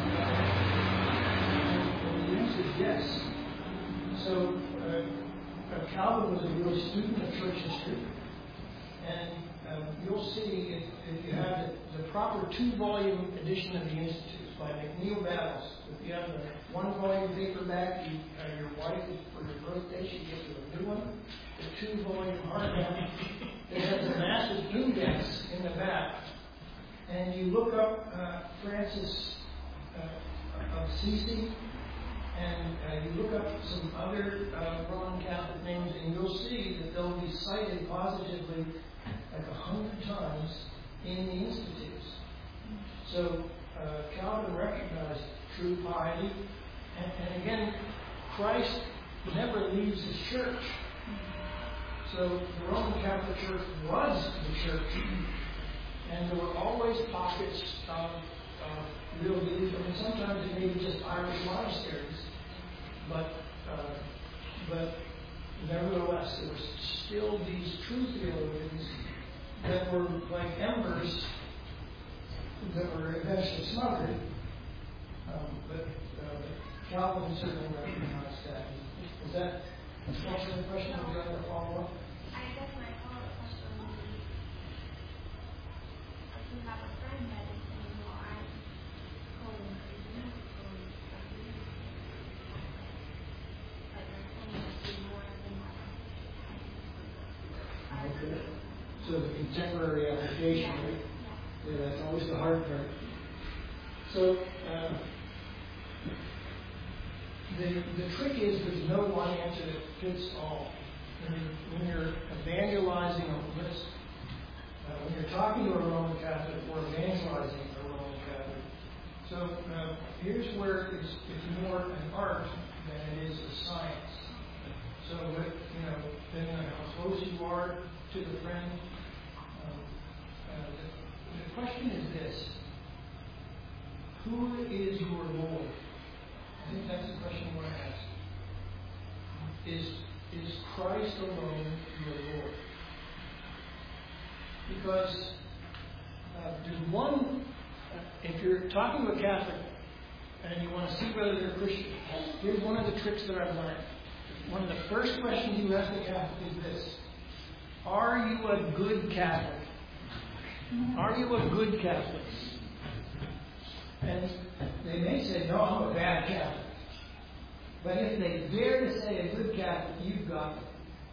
And the answer is yes. So uh, uh, Calvin was a real student of church history, and uh, you'll see if, if you have the, the proper two-volume edition of the Institutes by McNeil Battles. If you have the one-volume paperback, you, uh, your wife, for your birthday, she gives you a new one. The two-volume hardback, it has a massive index in the back. And you look up uh, Francis uh, of Assisi, and uh, you look up some other uh, Roman Catholic names, and you'll see that they'll be cited positively like a hundred times in the Institutes. So uh, Calvin recognized true piety, and, and again, Christ never leaves his church. So the Roman Catholic Church was the church, and there were always pockets of uh, real belief. I mean, sometimes it may be just Irish monasteries, but uh, but nevertheless, there were still these true theologians that were like embers that were eventually smothered. Um, but uh, Calvin certainly recognized that. Is that answering the question? Would you like to follow up? I guess my follow-up question would be, if you have a friend that is saying, well, I'm calling Christian, but they're claiming to be more than what Okay. So the contemporary application, right? Yeah, that's always the hard part. So uh, the the trick is there's no one answer that fits all. When you're, when you're evangelizing a list, uh, when you're talking to a Roman Catholic or evangelizing a Roman Catholic, so uh, here's where it's, it's more an art than it is a science. So that, you know, depending on how close you are to the friend, um, uh, the, the question is this: who is your Lord? I think that's the question I want to ask. Is is Christ alone your Lord? Because uh, there's one, uh, if you're talking to a Catholic and you want to see whether they're Christian, here's one of the tricks that I've learned. One of the first questions you ask a Catholic is this: are you a good Catholic? Are you a good Catholic? And they may say, no, I'm a bad Catholic. But if they dare to say a good Catholic, you've got them.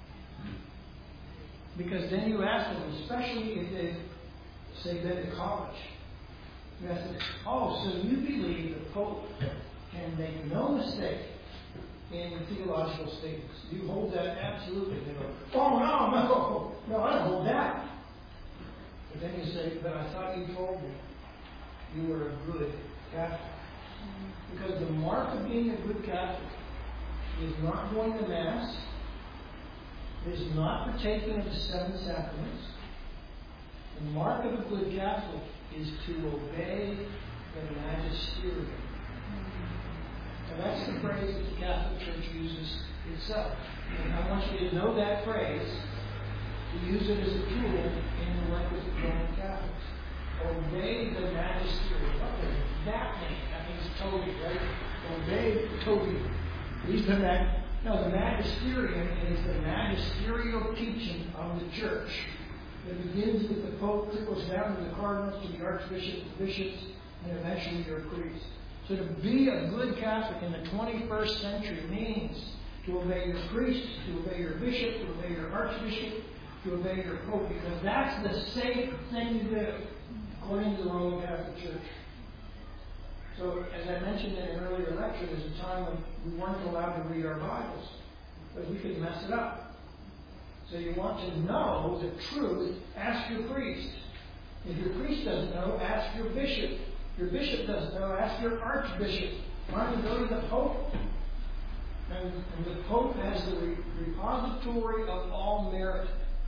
Because then you ask them, especially if they say been to college, you ask them, oh, so you believe the Pope can make no mistake in theological statements? You hold that absolutely. They go, oh, no, no, no, I don't hold that. But then you say, but I thought you told me you were a good Catholic. Because the mark of being a good Catholic is not going to Mass, is not partaking of the seven sacraments. The mark of a good Catholic is to obey the magisterium. And that's the phrase that the Catholic Church uses itself. And I want you to know that phrase, to use it as a tool in the language of Roman Catholics. Obey the magisterium. What does that mean? That means Toby, right? Obey Toby. He's the mag. No, the magisterium is the magisterial teaching of the church. It begins with the Pope, trickles down to the cardinals, to the archbishops, the bishops, and eventually your priests. So to be a good Catholic in the twenty-first century means to obey your priest, to obey your bishop, to obey your archbishop, to obey your Pope, because that's the safe thing to do, according to the Roman Catholic Church. So, as I mentioned in an earlier lecture, there's a time when we weren't allowed to read our Bibles, because we could mess it up. So you want to know the truth, ask your priest. If your priest doesn't know, ask your bishop. Your bishop doesn't know, ask your archbishop. Why don't you go to the Pope? And, and the Pope has the re- repository of all merit.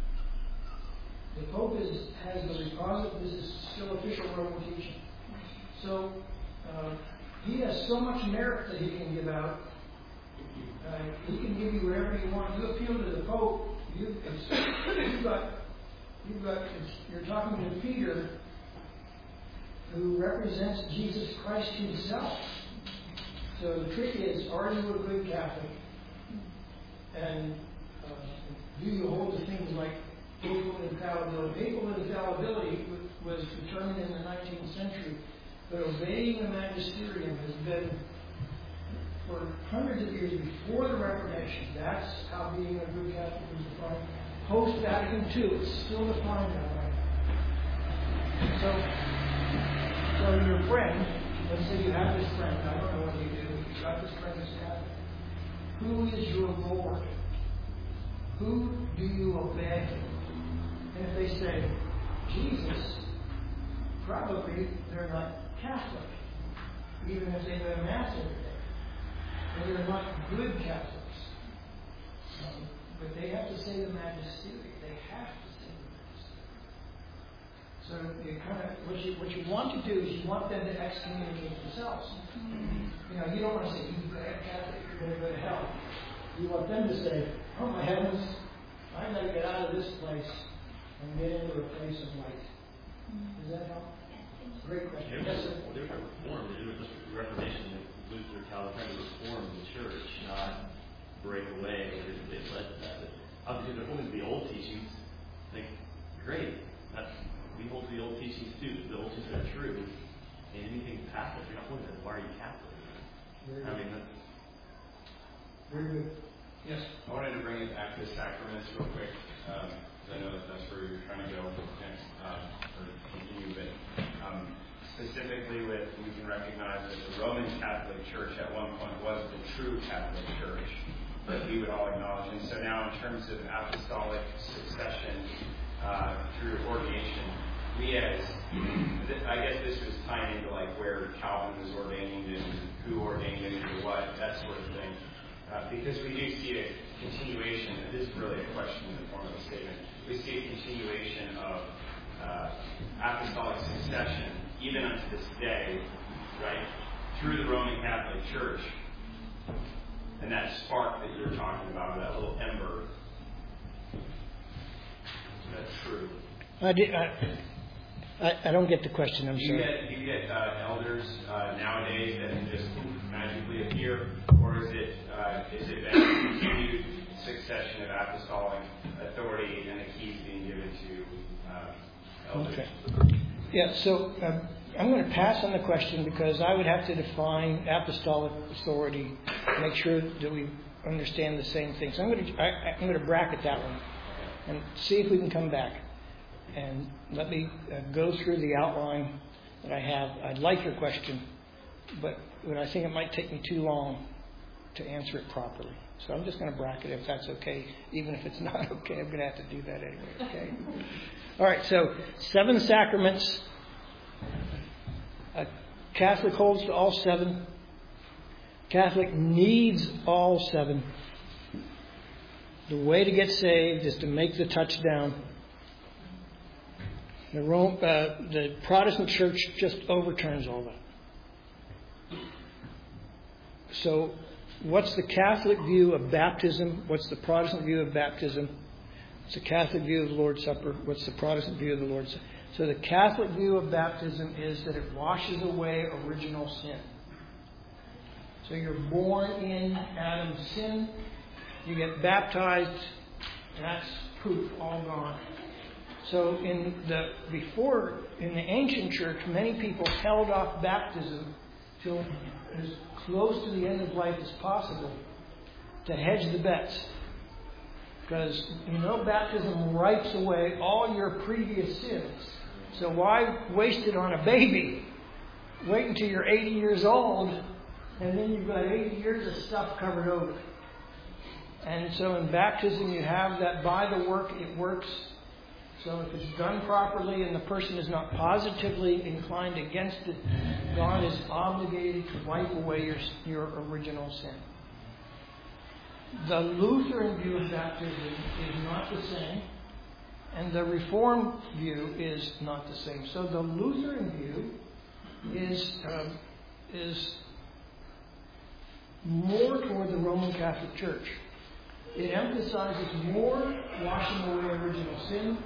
The Pope is, has the repository. This is still official Roman teaching. So uh, he has so much merit that he can give out. Uh, he can give you whatever you want. You appeal to the Pope. You, it's, you've got, you've got. It's, you're talking to Peter, who represents Jesus Christ Himself. So the trick is, are you a good Catholic? And uh, do you hold to things like papal infallibility? Papal infallibility was determined in the nineteenth century, but obeying the magisterium has been for hundreds of years before the Reformation. That's how being a good Catholic was defined. Post-Vatican two, it's still defined that way. So, so your friend, let's say you have this friend, I don't know what you do, you've got this friend who's Catholic. Who is your Lord? Who do you obey? And if they say, Jesus, probably they're not Catholic, even if they go to Mass every day. Or they're not good Catholics. Um, but they have to say the magisterium. They have to say the magisterium. So you kind of what you what you want to do is you want them to excommunicate themselves. You know, you don't want to say, you bad Catholic, you're going to go to hell. You want them to say, oh my heavens, I got to get out of this place and get into a place of light. Does that help? Great question. They were, Yes, sir. they were reformed. They were just Reformation. Luther, Calvin, trying to reform the church, not break away. They led to that. But obviously, they're holding to the old teachings. Like, great. That's, we hold to the old teachings too. The old teachings are true. And anything past that, you're not holding that. Why are you Catholic? I mean, that's very good. Yes. I wanted to bring it back to the sacraments real quick. Um, I know that that's where you're trying to go next, um, or continue, but um, specifically with, we can recognize that the Roman Catholic Church at one point was the true Catholic Church that we would all acknowledge. And so now in terms of apostolic succession uh, through ordination, we as, I guess this was tying into like where Calvin was ordained and who ordained him and what, that sort of thing. Uh, because we do see a continuation, and this is really a question in the form of a statement, we see a continuation of uh, apostolic succession even unto this day, right, through the Roman Catholic Church. And that spark that you were talking about, that little ember, that's true. I, did, I, I, I don't get the question, I'm you sorry. Get, you get uh, elders uh, nowadays that can just magically appear, or is it uh, is it that continued succession of apostolic authority and the keys being given to uh, elders? Okay. Yeah, so um, I'm going to pass on the question because I would have to define apostolic authority, make sure that we understand the same thing. So I'm going to I, I'm going to bracket that one and see if we can come back. And let me uh, go through the outline that I have. I'd like your question, but, but I think it might take me too long to answer it properly. So I'm just going to bracket it if that's okay. Even if it's not okay, I'm going to have to do that anyway. Okay. All right. So seven sacraments. A Catholic holds to all seven. Catholic needs all seven. The way to get saved is to make the touchdown. The, Rome, uh, the Protestant Church just overturns all that. So, what's the Catholic view of baptism? What's the Protestant view of baptism? What's the Catholic view of the Lord's Supper? What's the Protestant view of the Lord's Supper? So, the Catholic view of baptism is that it washes away original sin. So, you're born in Adam's sin. You get baptized. That's poof, all gone. So in the before in the ancient church, many people held off baptism till as close to the end of life as possible to hedge the bets, because you know baptism wipes away all your previous sins. So why waste it on a baby? Wait until you're eighty years old, and then you've got eighty years of stuff covered over. And so in baptism you have that by the work it works. So if it's done properly and the person is not positively inclined against it, God is obligated to wipe away your, your original sin. The Lutheran view of baptism is not the same, and the Reformed view is not the same. So the Lutheran view is um, is more toward the Roman Catholic Church. It emphasizes more washing away original sin,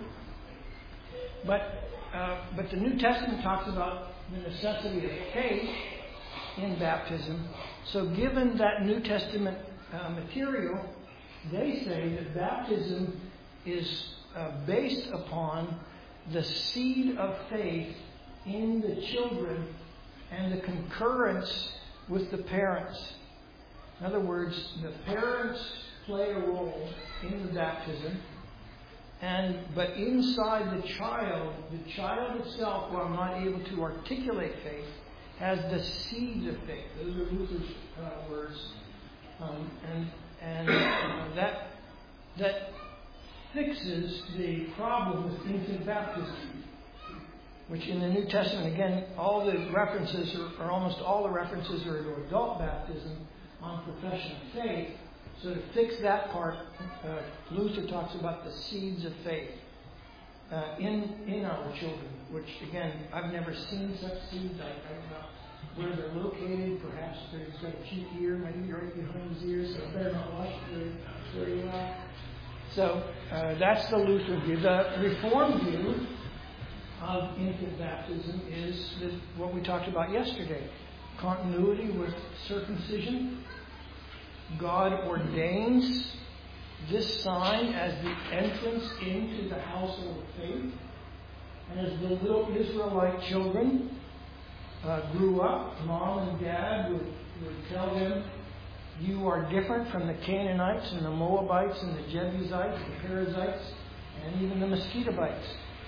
but uh, but the New Testament talks about the necessity of faith in baptism. So given that New Testament uh, material, they say that baptism is uh, based upon the seed of faith in the children and the concurrence with the parents. In other words, the parents play a role in the baptism, and but inside the child, the child itself, while not able to articulate faith, has the seeds of faith. Those are Luther's uh, words, um, and and uh, that that fixes the problem with infant baptism, which in the New Testament, again, all the references are, or almost all the references are to adult baptism on profession of faith. So to fix that part, uh, Luther talks about the seeds of faith uh, in in our children, which again, I've never seen such seeds. I, I don't know where they're located. Perhaps there's got a cheek ear, maybe right behind his ears, so I better not watch it very, very well. So uh, that's the Lutheran view. The Reformed view of infant baptism is the, what we talked about yesterday. Continuity with circumcision. God ordains this sign as the entrance into the household of faith. And as the little Israelite children uh, grew up, mom and dad would, would tell them, you are different from the Canaanites and the Moabites and the Jebusites, the Perizzites, and even the Mosquitobites.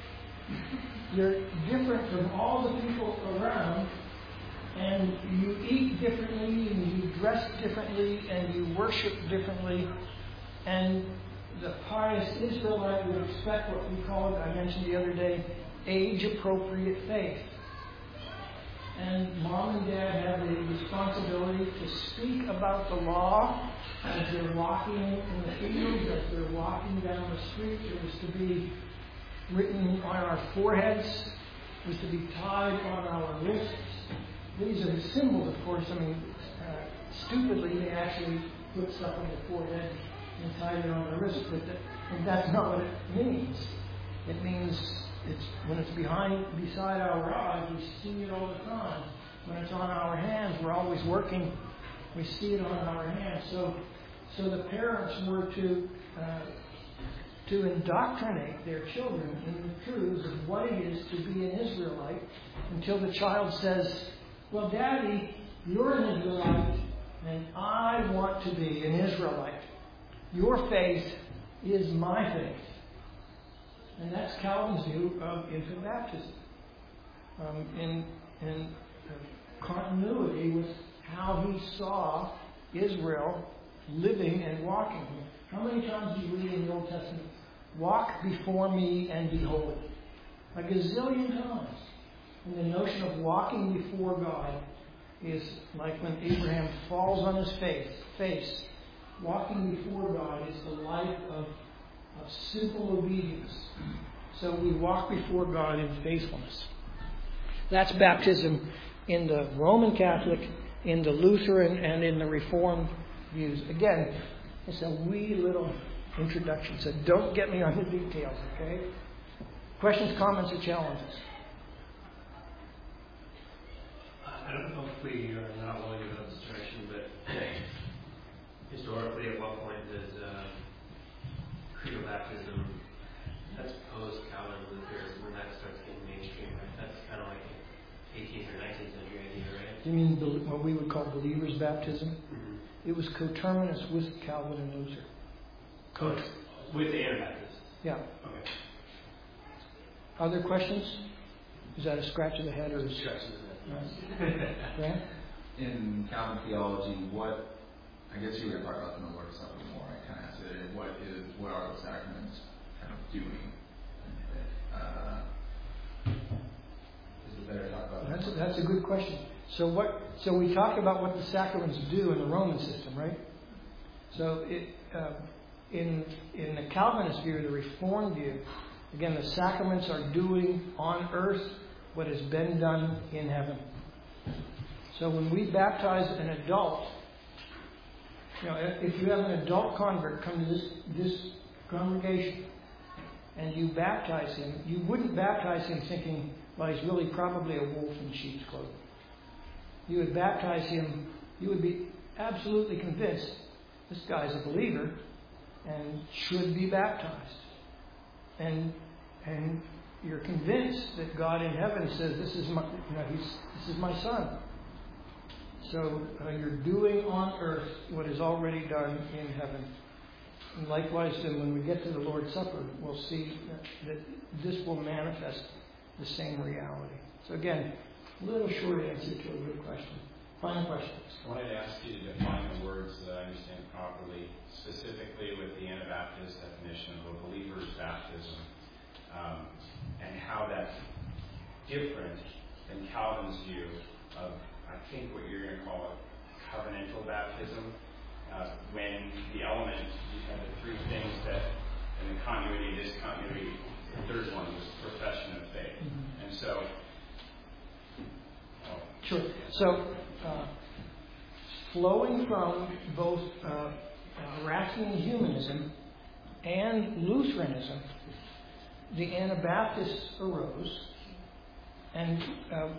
You're different from all the people around, and you eat differently, and you dress differently, and you worship differently. And the pious Israelite would expect what we call, I mentioned the other day, age-appropriate faith. And mom and dad have the responsibility to speak about the law as they're walking in the fields, as they're walking down the street. It was to be written on our foreheads, it was to be tied on our wrists. These are the symbols, of course. I mean, uh, stupidly, they actually put stuff on the forehead and tied it on the wrist, but that, and that's not what it means. It means it's when it's behind, beside our eyes, we see it all the time. When it's on our hands, we're always working. We see it on our hands. So, so the parents were to uh, to indoctrinate their children in the truths of what it is to be an Israelite, until the child says, "Well, Daddy, you're an Israelite, and I want to be an Israelite. Your faith is my faith." And that's Calvin's view of infant baptism, um, in, in uh, continuity with how he saw Israel living and walking. How many times do you read in the Old Testament, "Walk before me and be holy"? A gazillion times. And the notion of walking before God is like when Abraham falls on his face. face. Walking before God is the life of of simple obedience. So we walk before God in faithfulness. That's baptism in the Roman Catholic, in the Lutheran, and in the Reformed views. Again, it's a wee little introduction, so don't get me on the details, okay? Questions, comments, or challenges? I don't know if we are not willing to go this direction, but historically, at what point does uh, creedal baptism, that's post-Calvin Luther, when that starts getting mainstream, right? That's kind of like eighteenth or nineteenth century idea, right? You mean what we would call believers' baptism? Mm-hmm. It was coterminous with Calvin and Luther. Co- oh, with the Anabaptists? Yeah. Okay. Other questions? Is that a scratch of the head or a scratch of the head? Right? In Calvin theology, what, I guess you were going to talk about the Lord's Supper more. I kind of and what is what are the sacraments kind of doing? Uh, is it better to talk about That's a, that's a good question. So what? So we talked about what the sacraments do in the Roman system, right? So it, uh, in in the Calvinist view, the Reformed view, again, the sacraments are doing on earth what has been done in heaven. So when we baptize an adult, you know, if you have an adult convert come to this this congregation and you baptize him, you wouldn't baptize him thinking, well, he's really probably a wolf in sheep's clothing. You would baptize him, you would be absolutely convinced this guy's a believer and should be baptized. And and you're convinced that God in heaven says, this is my, you know, he's, this is my son. So uh, you're doing on earth what is already done in heaven. And likewise, then, when we get to the Lord's Supper, we'll see that, that this will manifest the same reality. So again, a little short answer to a good question. Final questions? I wanted to ask you to define the words that I understand properly, specifically with the Anabaptist definition of a believer's baptism, um, and how that's different than Calvin's view of, I think, what you're going to call a covenantal baptism, uh, when the element, you have the three things that, in the continuity, discontinuity, the third one was profession of faith. Mm-hmm. And so, oh. Sure. So, uh, flowing from both uh, uh, Erastian humanism and Lutheranism, the Anabaptists arose, and uh, uh,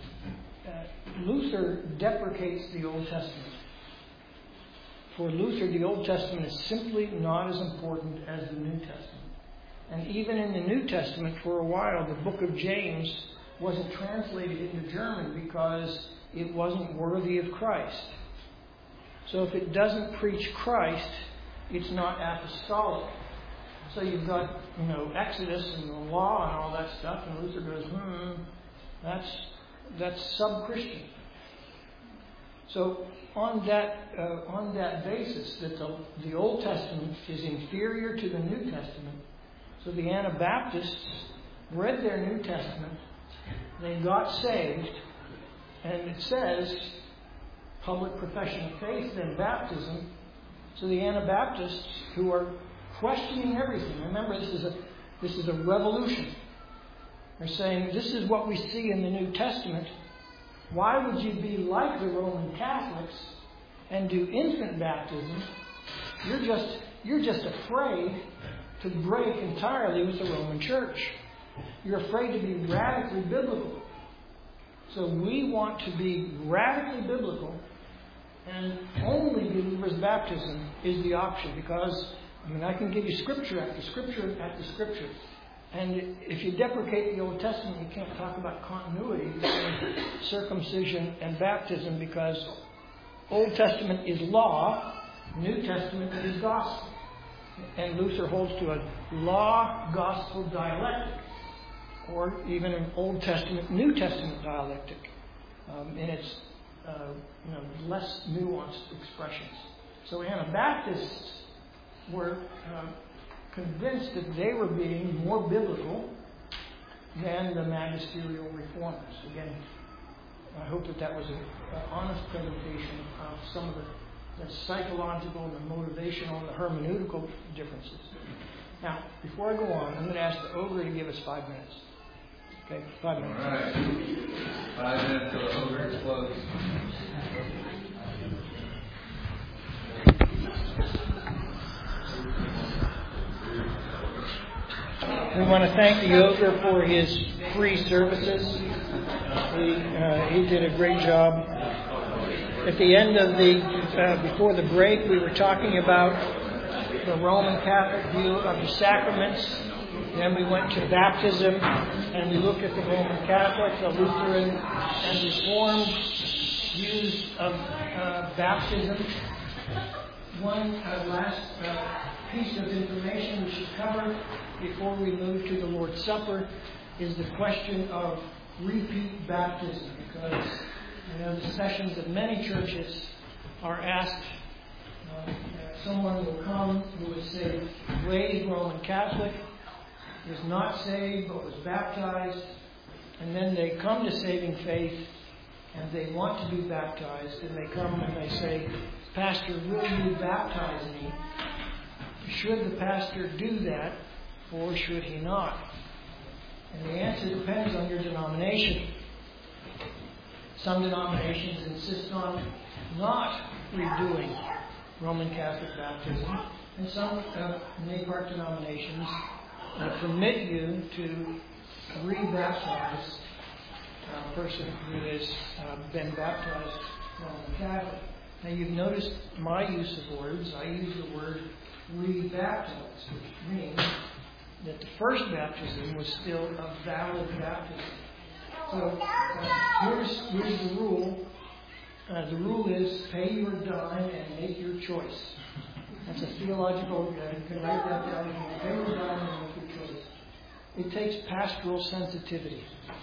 Luther deprecates the Old Testament. For Luther, the Old Testament is simply not as important as the New Testament. And even in the New Testament, for a while, the book of James wasn't translated into German because it wasn't worthy of Christ. So if it doesn't preach Christ, it's not apostolic. So you've got, you know, Exodus and the law and all that stuff, and Luther goes, hmm, that's that's sub-Christian. So on that uh, on that basis, that the, the Old Testament is inferior to the New Testament, so the Anabaptists read their New Testament, they got saved, and it says public profession of faith, then baptism. So the Anabaptists, who are questioning everything, remember this is a this is a revolution. They're saying this is what we see in the New Testament. Why would you be like the Roman Catholics and do infant baptism? You're just you're just afraid to break entirely with the Roman Church. You're afraid to be radically biblical. So we want to be radically biblical, and only believer's baptism is the option, because I mean I can give you scripture after scripture after scripture. And if you deprecate the Old Testament, you can't talk about continuity between circumcision and baptism, because Old Testament is law, New Testament is gospel. And Luther holds to a law-gospel dialectic, or even an Old Testament, New Testament dialectic, um, in its uh, you know, less nuanced expressions. So Anabaptists were uh, convinced that they were being more biblical than the magisterial reformers. Again, I hope that that was an honest presentation of some of the, the psychological and the motivational and the hermeneutical differences. Now, before I go on, I'm going to ask the ogre to give us five minutes. Okay, five minutes. All right. Five minutes till the ogre explodes. We want to thank the ogre for his free services. He, uh, he did a great job. At the end of the, uh, before the break, we were talking about the Roman Catholic view of the sacraments. Then we went to baptism, and we looked at the Roman Catholic, the Lutheran, and Reformed views of uh, baptism. One uh, last uh, piece of information we should cover before we move to the Lord's Supper is the question of repeat baptism, because you know the sessions of many churches are asked uh, someone will come who is, say, raised Roman Catholic, is not saved but was baptized, and then they come to saving faith and they want to be baptized, and they come and they say, Pastor, will you baptize me? Should the pastor do that, or should he not? And the answer depends on your denomination. Some denominations insist on not redoing Roman Catholic baptism, and some uh, NAPARC denominations uh, permit you to re-baptize a person who has uh, been baptized Roman Catholic. Now you've noticed my use of words. I use the word re-baptize, which means that the first baptism was still a valid baptism. So uh, here's, here's the rule. Uh, the rule is pay your dime and make your choice. That's a theological, uh, you can write that down. Pay your dime and make your choice. It takes pastoral sensitivity.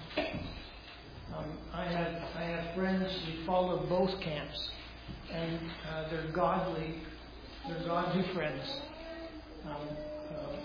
Um, I have I have friends who follow both camps, and uh, they're godly, they're godly friends. Um, uh,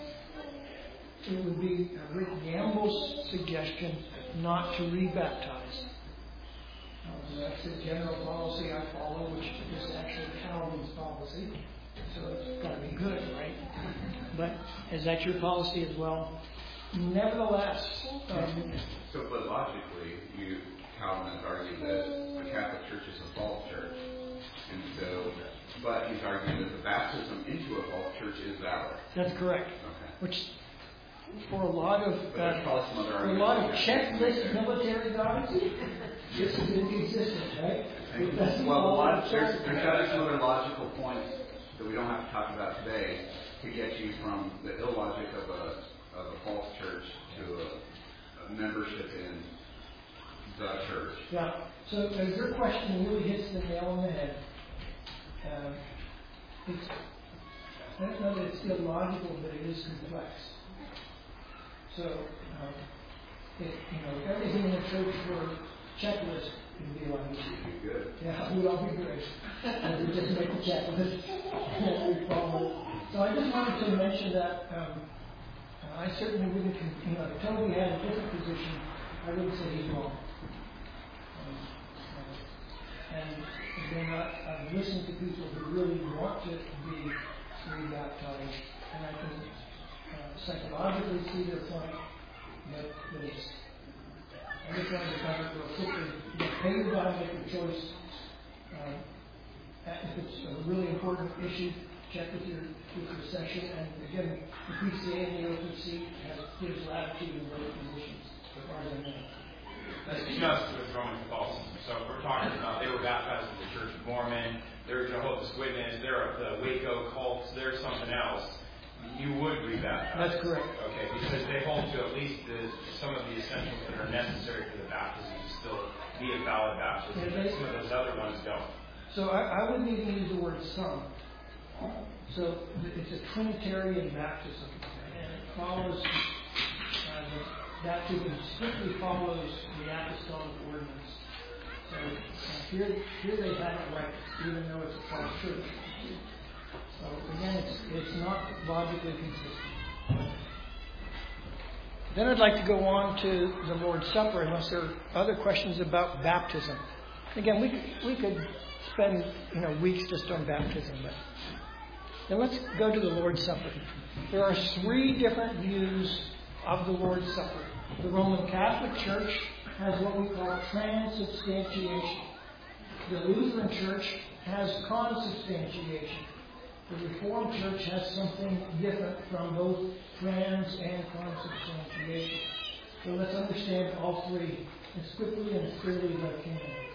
it would be uh, Rick Gamble's suggestion not to rebaptize. Um, that's the general policy I follow, which is actually Calvin's policy. So it's got to be good, right? But is that your policy as well? Nevertheless, um, so but logically, you Calvinists argue that the Catholic Church is a false church, and so, but he's arguing that the baptism into a false church is valid. That's correct. Okay. Which, for a lot of uh, for a lot of checklist military guys, this is inconsistent, right? Well, a lot of there's there's got some other logical points that we don't have to talk about today to get you from the illogic of a of a false church to a, a membership in the church. Yeah. So uh, your question really hits the nail on the head. Um, it's, I don't know that it's illogical, but it is complex. So, um, it, you know, if everything in the church were checklist, it would be a lot easier. Be good. Yeah, it would all be great. And we just make a checklist. So I just wanted to mention that. Um, I certainly wouldn't, you know, if Toby had a different position, I wouldn't say he's wrong. Um, uh, and again, I, I've listened to people who really want to be re-baptized, and I can uh, psychologically see their point, but, but it's, I just wanted to cover it real quickly. You pay your God, make your choice. Uh, if it's a really important issue, check with your with your session, and again, the P C A and the O P C has gives latitude in both positions, as far as I know. That's just with Roman Catholicism. So if we're talking about they were baptized in the Church of Mormon, they're Jehovah's Witness, they're the Waco cults, they're something else, you would rebaptize. That's correct. Okay, because they hold to at least the, some of the essentials that are necessary for the baptism to still be a valid baptism. Yeah, Some of those other ones don't. So I, I wouldn't even use the word some. So it's a Trinitarian baptism, and it follows, uh, the baptism strictly follows the apostolic ordinance. So uh, here, here they have it right, even though it's a false church. So again, it's, it's not logically consistent. Then I'd like to go on to the Lord's Supper, unless there are other questions about baptism. Again, we could, we could spend you know weeks just on baptism, but then let's go to the Lord's Supper. There are three different views of the Lord's Supper. The Roman Catholic Church has what we call transubstantiation. The Lutheran Church has consubstantiation. The Reformed Church has something different from both trans and consubstantiation. So let's understand all three as quickly and as clearly as I can.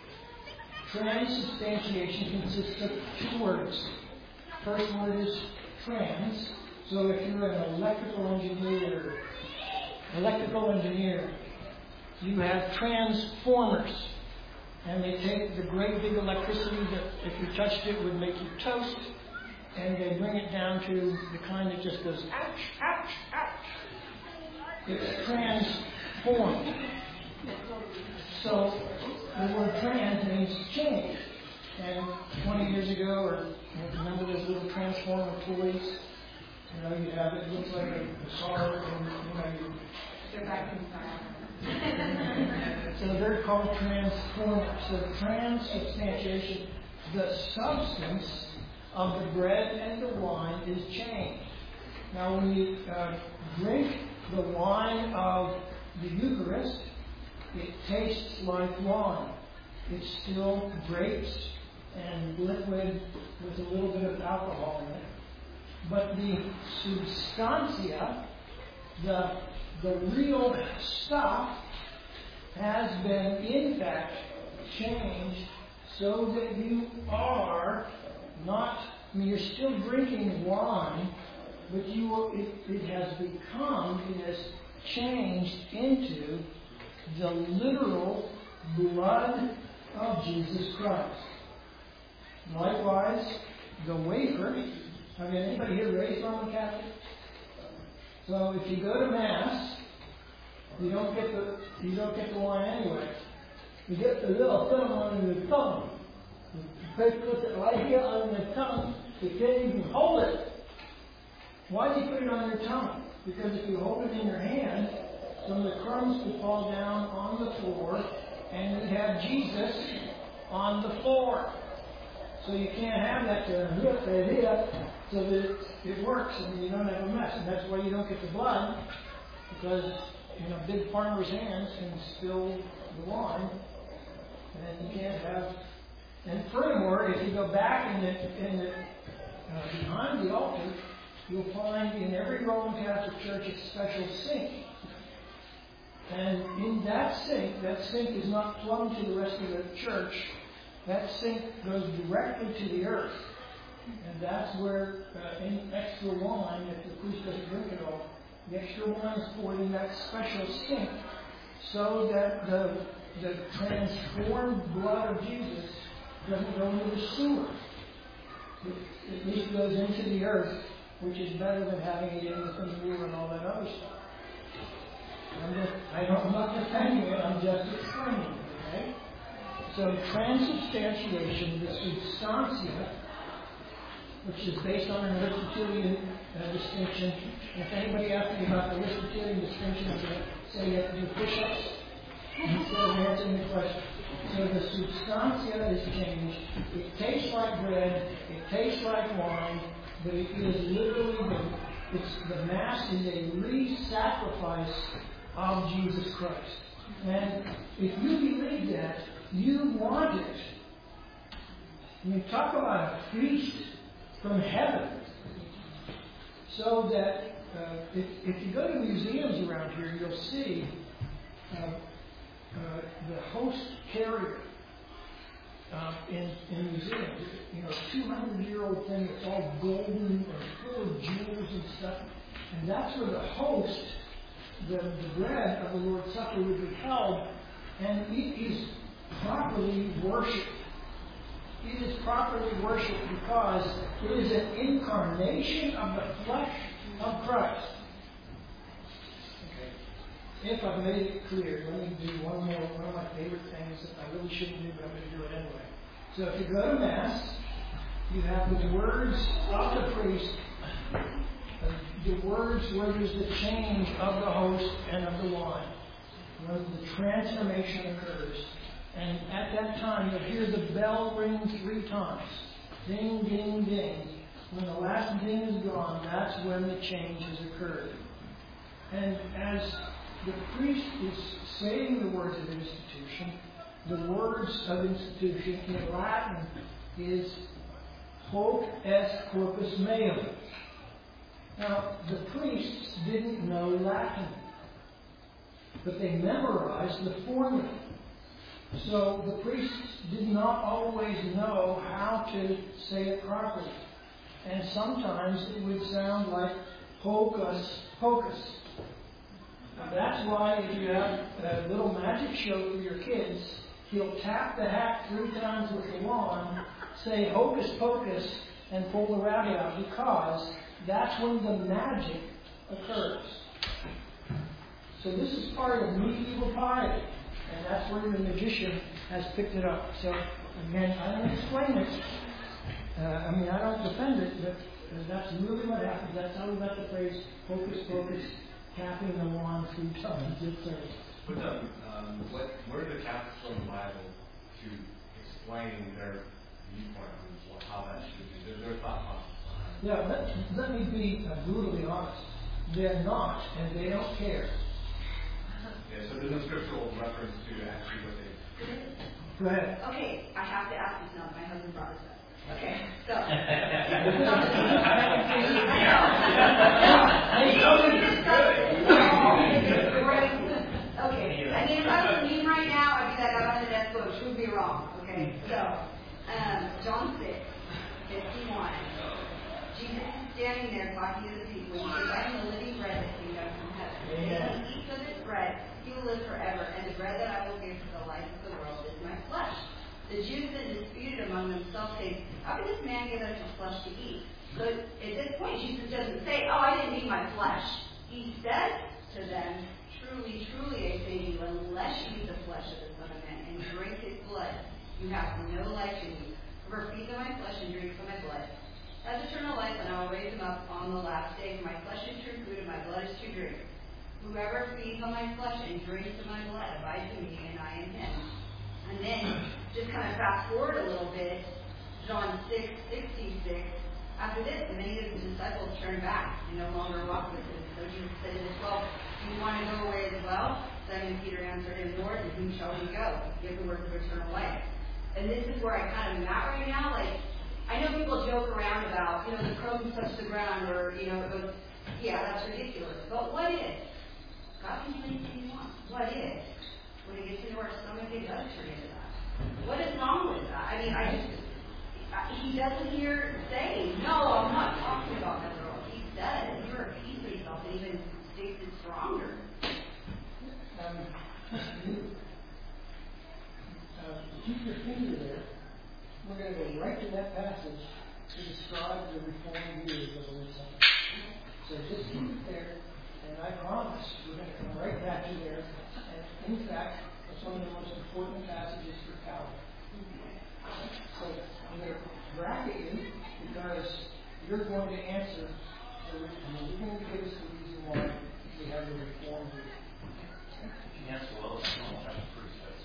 Transubstantiation consists of two words. First word is trans. So if you're an electrical engineer, electrical engineer, you have transformers. And they take the great big electricity that if you touched it would make you toast, and they bring it down to the kind that just goes ouch, ouch, ouch. It's transformed. So the word trans means change. And twenty years ago, or you know, remember those little transformer toys? You know, you have it, it looks like a, a car, and you know, you. They're back in style. So they're called transformers. So transubstantiation, the substance of the bread and the wine is changed. Now, when you uh, drink the wine of the Eucharist, it tastes like wine. It's still grapes and liquid with a little bit of alcohol in it. But the substantia, the, the real stuff, has been in fact changed so that you are not, I mean, you're still drinking wine, but you will, it, it has become, it has changed into the literal blood of Jesus Christ. Likewise, the wafer. Have anybody here raised Roman Catholic? So if you go to Mass, you don't get the you don't get the wine anyway. You get the little film on your tongue. The priest puts it right here on your tongue. You can't even hold it. Why do you put it on your tongue? Because if you hold it in your hand, some of the crumbs will fall down on the floor, and you have Jesus on the floor. So you can't have that to hit right here, so that it, it works and you don't have a mess. And that's why you don't get the blood, because you know big farmers' hands can spill the wine, and you can't have. And furthermore, if you go back in the, in the uh, behind the altar, you'll find in every Roman Catholic church a special sink. And in that sink, that sink is not plumbed to the rest of the church. That sink goes directly to the earth. And that's where uh, any extra wine, if the priest doesn't drink it all, the extra wine is poured in that special sink so that the, the transformed blood of Jesus doesn't go into the sewer. It at least goes into the earth, which is better than having it in the manure and all that other stuff. I'm, just, I don't, I'm not defending it, I'm just explaining it, okay? So transubstantiation, the substantia, which is based on an Aristotelian uh, distinction. And if anybody asks me about the Aristotelian distinction, I'm going to say you have to do push-ups instead of answering the question. So the substantia is changed. It tastes like bread, it tastes like wine, but it is literally the, it's, the Mass is a re-sacrifice of Jesus Christ. And if you believe that, you want it. I mean, talk about a feast from heaven. So that uh, if, if you go to museums around here, you'll see uh, uh, the host carrier uh, in, in museums. You know, two hundred year old thing that's all golden and full of jewels and stuff. And that's where the host, the, the bread of the Lord's Supper, would be held. And it is properly worshipped. It is properly worshipped because it is an incarnation of the flesh of Christ. Okay. If I've made it clear, let me do one more, one of my favorite things that I really shouldn't do, but I'm going to do it anyway. So if you go to Mass, you have the words of the priest, the words where there's the change of the host and of the wine, where the transformation occurs. And at that time, you'll hear the bell ring three times. Ding, ding, ding. When the last ding is gone, that's when the change has occurred. And as the priest is saying the words of institution, the words of institution in Latin is hoc est corpus meum. Now, the priests didn't know Latin, but they memorized the formula. So the priests did not always know how to say it properly. And sometimes it would sound like hocus pocus. Now that's why if you have a little magic show for your kids, he'll tap the hat three times with the wand, say hocus pocus, and pull the rabbit out, because that's when the magic occurs. So this is part of medieval piety. And that's where the magician has picked it up. So Again, I don't explain it. Uh, I mean, I don't defend it, but uh, that's really what happens. That's how we got the phrase "hocus pocus," tapping the wand three times. It's uh, But um, um, what, where do the Catholics from the Bible to explain their viewpoint on what, how that should be, their, their thought process? Yeah, let, let me be uh, brutally honest. They're not, and they don't care. Yeah, so there's no scriptural reference to actually what they... Go ahead. Okay, I have to ask this now. My husband brought this up. Okay, so. I know. Okay, I mean, if I was a meme right now, I'd be that guy on the desk book. Prove me wrong. Okay, so um, John six, fifty-one. Jesus is standing there talking to the people. He says, "I am the living bread that came down from heaven. If he eats of this bread, he will live forever. And the bread that I will give for the life of the world is my flesh." The Jews then disputed among themselves, saying, "How can this man give us his flesh to eat?" But at this point, Jesus doesn't say, "Oh, I didn't eat my flesh." He says to them, "Truly, truly, I say to you, unless you eat the flesh of the Son of Man and drink his blood, you have no life in you. Whoever feeds on my flesh and drinks on my blood has eternal life, and I will raise him up on the last day. For my flesh is true food, and my blood is true drink. Whoever feeds on my flesh and drinks of my blood abides in me, and I in him." And then, just kind of fast forward a little bit, John six sixty-six. After this, many of the disciples turned back and no longer walked with him. So Jesus said to the twelve, "Do you want to go away as well?" Simon Peter answered him, "Lord, and whom shall we go? Give the words of eternal life." And this is where I kind of am at right now. Like, I know people joke around about, you know, the crumbs touch the ground, or, you know, it goes, yeah, that's ridiculous. But what if? God can do anything he wants. What if? When it gets into our stomach, it does turn into that. What is wrong with that? I mean, I just, he doesn't hear say, "No, I'm not talking about that at all." He says, "You're at peace with yourself," and even states it stronger. Um, uh, keep your finger there. We're going to go right to that passage to describe the Reformed views of the Lord's Supper. So just keep it there, and I promise we're going to come right back to there. And in fact, it's one of the most important passages for Calvin. So I'm going to bracket you because you're going to answer. So we're going to give us the reason why we have the Reformed view. If you answer well, I don't have to prove that.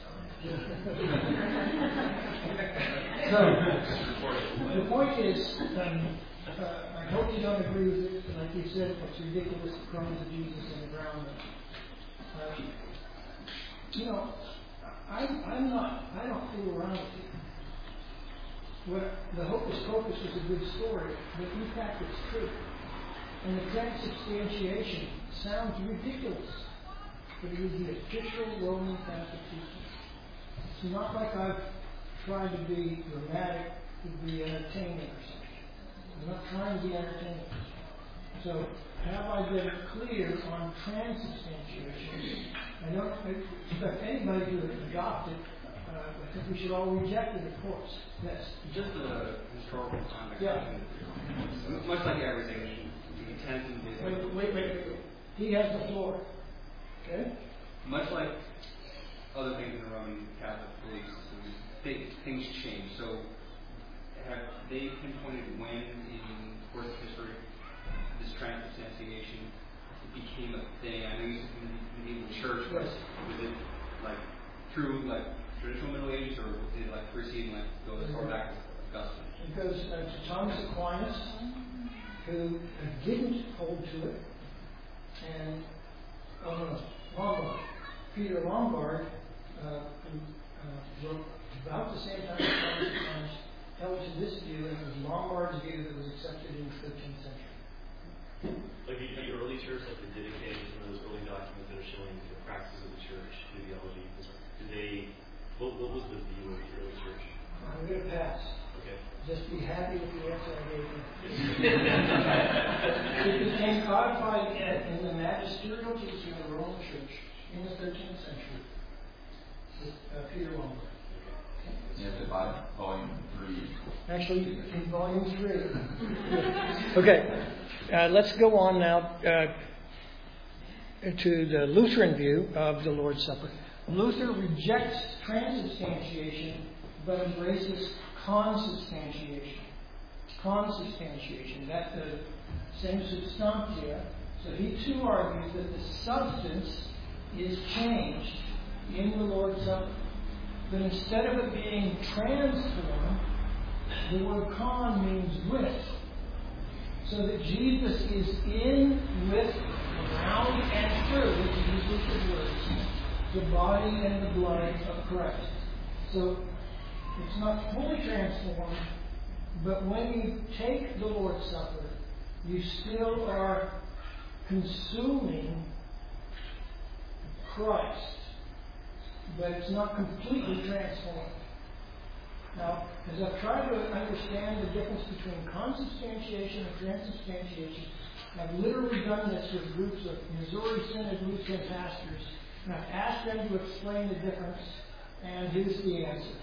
So, the point is, um, uh, I hope you don't agree with it. Like you said, it's ridiculous, the crumbs of Jesus in the ground. Uh, you know, I'm, I'm not, I don't fool around with you. What, the Hocus Pocus was a good story, but in fact it's true. And the transubstantiation sounds ridiculous, but it is the official Roman Catholic teaching. It's not like I've tried to be dramatic, to be entertaining or something. I'm not trying to be entertaining. So, have I been clear on transubstantiation? I don't expect anybody to adopt it. Uh, I think we should all reject it, of course. Yes. Just a historical context. Yeah. Much like everything, the intent is. Wait, wait, wait, wait. He has the floor. Okay? Much like other things in the Roman Catholic belief system, they, things change. So, have they pinpointed when in the course of history this transubstantiation became a thing? I know you said in the medieval church, was, was it like through like traditional Middle Ages, or did it like precede, like go as far back as Augustine? Because uh, Thomas Aquinas, who didn't hold to it, and oh no, Lombard, Peter Lombard, uh, who uh, wrote about the same time as Thomas Aquinas, held to this view, and it was Lombard's view that was accepted in the fifteenth century. Like the, the early church, like the Didache, some of those early documents that are showing the practices of the church, theology, did they, what, what was the view of the early church? I'm going to pass. Okay. Just be happy with the answer I gave you. It became codified in the magisterial teaching of the Roman Church in the thirteenth century with uh, Peter Lombard. You have to buy volume three. Actually, in volume three. Okay, uh, let's go on now uh, to the Lutheran view of the Lord's Supper. Luther rejects transubstantiation but embraces consubstantiation. Consubstantiation, that the same substantia. So he too argues that the substance is changed in the Lord's Supper. But instead of it being transformed, the word con means with. So that Jesus is in, with, around, and through, to use Lutheran words, the body and the blood of Christ. So it's not fully transformed, but when you take the Lord's Supper, you still are consuming Christ, but it's not completely transformed. Now, as I've tried to understand the difference between consubstantiation and transubstantiation, I've literally done this with groups of Missouri Synod Lutheran pastors, and I've asked them to explain the difference, and here's the answer.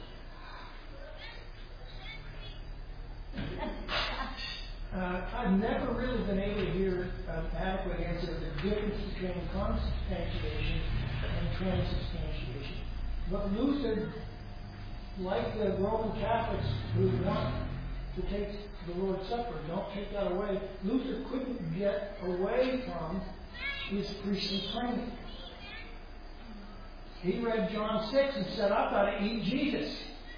Uh, I've never really been able to hear an adequate answer of the difference between consubstantiation and transubstantiation. But Luther, like the Roman Catholics who want to take the Lord's Supper, don't take that away, Luther couldn't get away from his priestly training. He read John six and said, I've got to eat Jesus.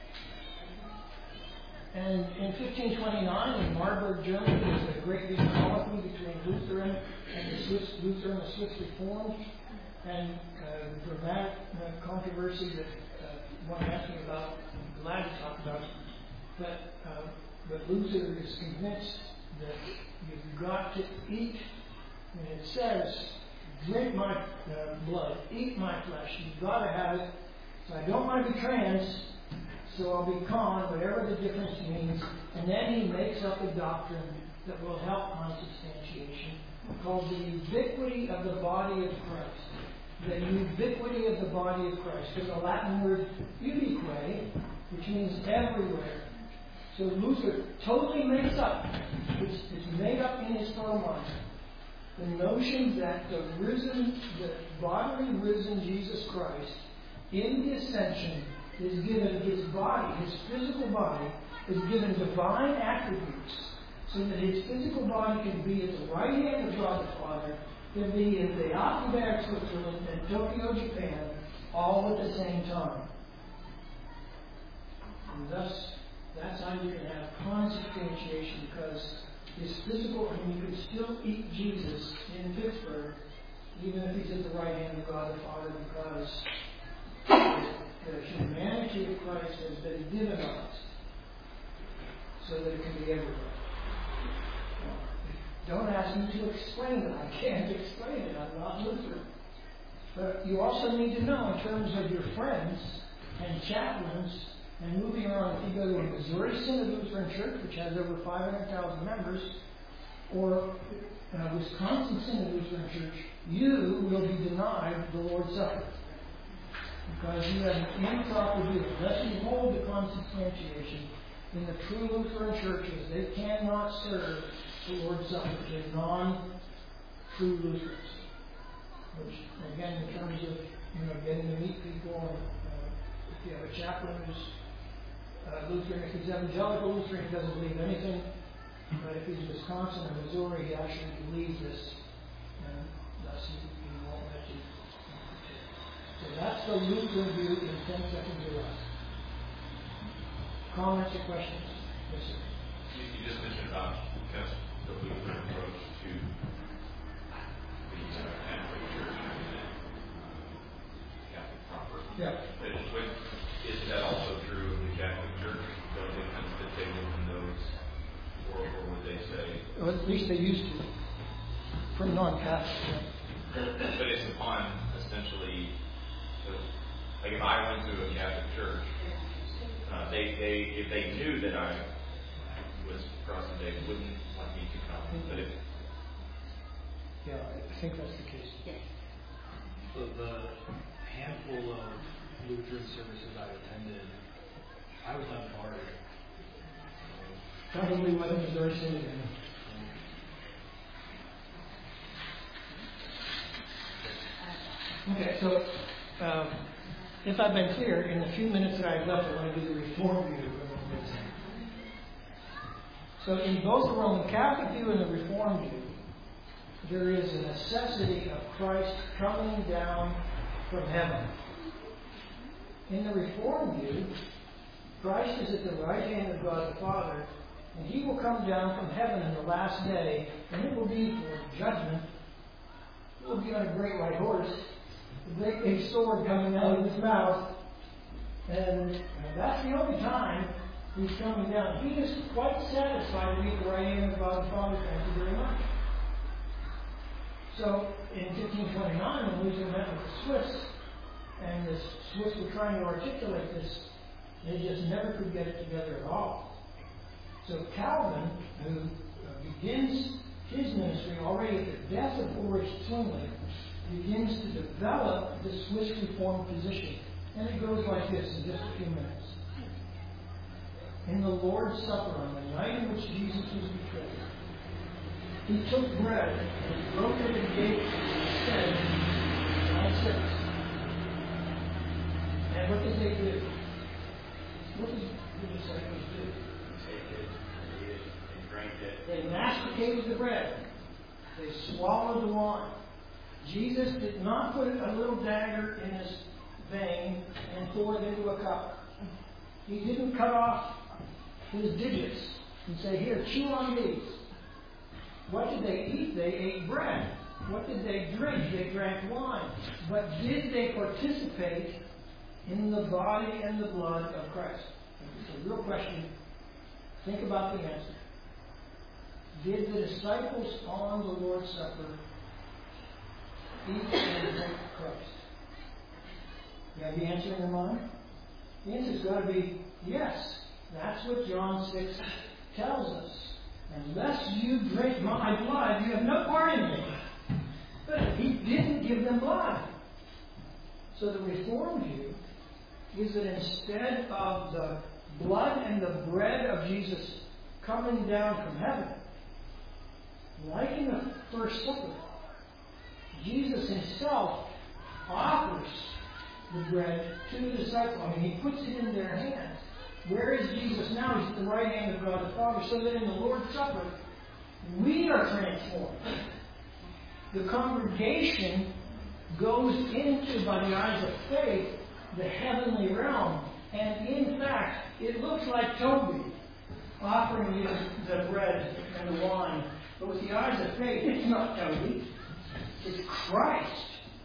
And in fifteen twenty-nine, in Marburg, Germany, there was a great big colloquy between Lutheran and the Swiss, Luther and the Swiss Reformed, and uh, dramatic uh, controversy that uh, one asked me about. I'm glad to talk about it. But, uh, but Luther is convinced that you've got to eat, and it says, drink my uh, blood, eat my flesh. You've got to have it. So I don't want to be trans. So I'll be con, whatever the difference means, and then he makes up a doctrine that will help consubstantiation, called the ubiquity of the body of Christ. The ubiquity of the body of Christ. There's a Latin word ubique, which means everywhere. So Luther totally makes up, it's, it's made up in his firm mind, the notion that the risen, the bodily risen Jesus Christ, in the ascension, is given his body, his physical body, is given divine attributes, so that his physical body can be at the right hand of God the Father, can be in the Altenberg, Switzerland, and Tokyo, Japan, all at the same time. And thus, that's how you can have consubstantiation, because his physical, I mean, you can still eat Jesus in Pittsburgh, even if he's at the right hand of God the Father, because the humanity of Christ has been given us so that it can be everywhere. Don't ask me to explain it. I can't explain it. I'm not Lutheran. But you also need to know, in terms of your friends and chaplains, and moving around, if you go to a Missouri Synod Lutheran Church, which has over five hundred thousand members, or a Wisconsin Synod Lutheran Church, you will be denied the Lord's Supper. Because you have an improper view. Unless you hold the consubstantiation in the true Lutheran churches, they cannot serve the Lord's Supper to non-true Lutherans. Which, again, in terms of you know getting to meet people, and uh, if you have a chaplain who's uh, Lutheran, if he's evangelical Lutheran, he doesn't believe anything. But if he's Wisconsin or Missouri, he actually believes this, and thus he, he won't let you. So that's the Lutheran view in ten seconds or less. Comments or questions? Yes, sir. You, you just mentioned about kind of the Lutheran approach to the uh, Catholic Church and the Catholic proper. Yeah. But when, is that also true of the Catholic Church? Don't they come to the table in those, or, or would they say? Well, at least they used to. For non-Catholics. Yeah. But it's upon essentially. Like if I went to a Catholic church, uh, they, they if they knew that I was crossing, they wouldn't want me to come. But if yeah, I think that's the case. Yes. So the handful of Lutheran services I attended, I was on board. Probably wasn't a very soon again. Okay, so. Um, if I've been clear, in the few minutes that I've left, I want to do the Reformed view. So in both the Roman Catholic view and the Reformed view, there is a necessity of Christ coming down from heaven. In the Reformed view, Christ is at the right hand of God the Father, and He will come down from heaven in the last day, and it will be for judgment. He will be on a great white horse, a great big sword coming out of His mouth, and that's the only time He's coming down. He is quite satisfied to be at the right hand of God the Father. Thank you very much. So, in fifteen twenty-nine, when Luther met with the Swiss, and the Swiss were trying to articulate this, they just never could get it together at all. So Calvin, who uh, begins his ministry already at the death of Ulrich Zwingli, begins to develop the Swiss Reformed position. And it goes like this in just a few minutes. In the Lord's Supper, on the night in which Jesus was betrayed, He took bread and He broke it and gave it and said, John six. And what did they do? What did the disciples do? Take it, and eat it, and drink it. They masticated the bread. They swallowed the wine. Jesus did not put a little dagger in His vein and pour it into a cup. He didn't cut off His digits and say, here, chew on these. What did they eat? They ate bread. What did they drink? They drank wine. But did they participate in the body and the blood of Christ? It's a real question. Think about the answer. Did the disciples on the Lord's Supper eat and drink Christ? You have the answer in your mind? The answer's got to be yes. That's what John six tells us. Unless you drink my blood, you have no part in me. But He didn't give them blood. So the Reformed view is that instead of the blood and the bread of Jesus coming down from heaven, like in the First Supper, Jesus Himself offers the bread to the disciples. I mean, He puts it in their hands. Where is Jesus now? He's at the right hand of God the Father, so that in the Lord's Supper, we are transformed. The congregation goes into, by the eyes of faith, the heavenly realm. And in fact, it looks like Toby offering you the bread and the wine. But with the eyes of faith, it's not Toby. It's Christ.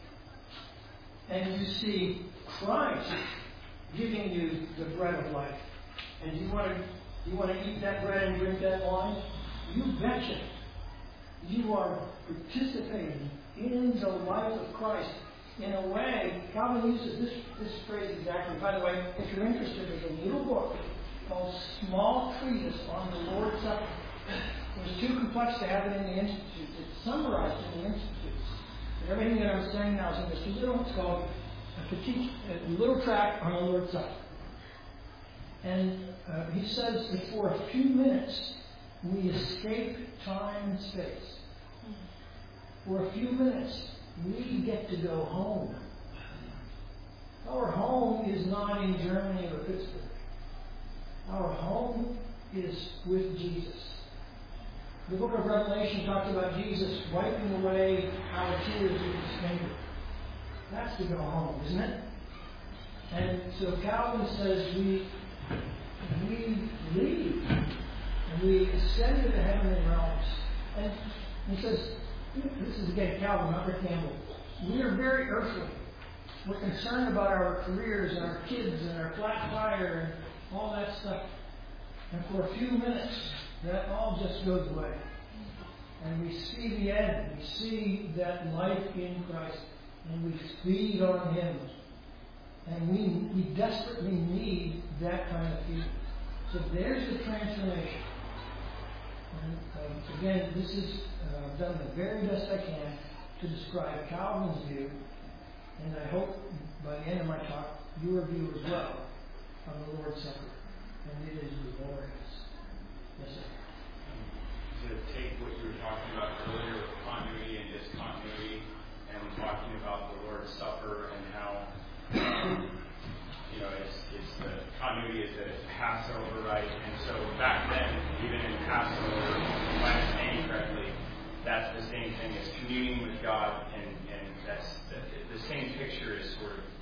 And you see Christ giving you the bread of life. And you want to you want to eat that bread and drink that wine? You betcha. You are participating in the life of Christ. In a way, Calvin uses this, this phrase exactly. By the way, if you're interested, there's a little book called Small Treatise on the Lord's Supper. It was too complex to have it in the Institute. It's summarized in the Institutes. Everything that I'm saying now is in this little, it's called a, petite, a little tract on the Lord's Supper. And uh, he says that for a few minutes, we escape time and space. For a few minutes, we get to go home. Our home is not in Germany or Pittsburgh. Our home is with Jesus. The book of Revelation talks about Jesus wiping away our tears with His finger. That's to go home, isn't it? And so Calvin says we we leave and we ascend to the heavenly realms. And he says, this is again Calvin, not Rick Campbell. We are very earthly. We're concerned about our careers and our kids and our flat tire and all that stuff. And for a few minutes, that all just goes away. And we see the end. We see that life in Christ. And we feed on Him. And we, we desperately need that kind of feeding. So there's the transformation. And um, again, this is uh, I've done the very best I can to describe Calvin's view. And I hope by the end of my talk, your view as well of the Lord's Supper. And it is glorious. Yes, sir. To take what you were talking about earlier with continuity and discontinuity, and talking about the Lord's Supper and how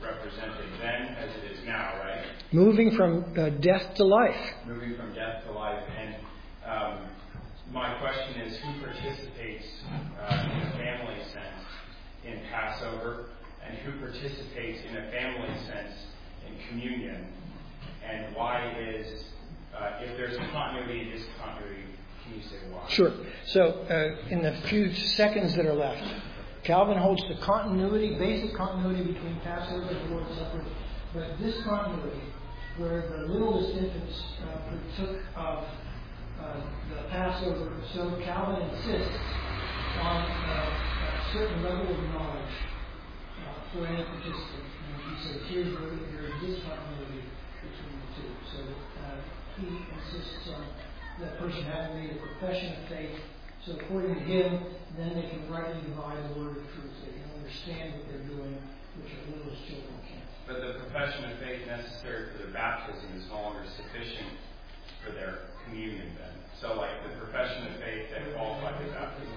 represented then as it is now, right? Moving from uh, death to life. Moving from death to life. And um, my question is, who participates uh, in a family sense in Passover, and who participates in a family sense in communion? And why is, uh, if there's a continuity, discontinuity, can you say why? Sure. So uh, in the few seconds that are left, Calvin holds the continuity, basic continuity between Passover and the Lord's Supper, but discontinuity, where the littlest infants uh, partook of uh, the Passover. So Calvin insists on uh, a certain level of knowledge uh, for any participant. And he says, here's where there is discontinuity between the two. So uh, he insists on that person having made a profession of faith. So according to him, then they can rightly divide the word of truth. They can understand what they're doing, which our littlest children can't. But the profession of faith necessary for their baptism is no longer sufficient for their communion then. So like the profession of faith that qualified for baptism.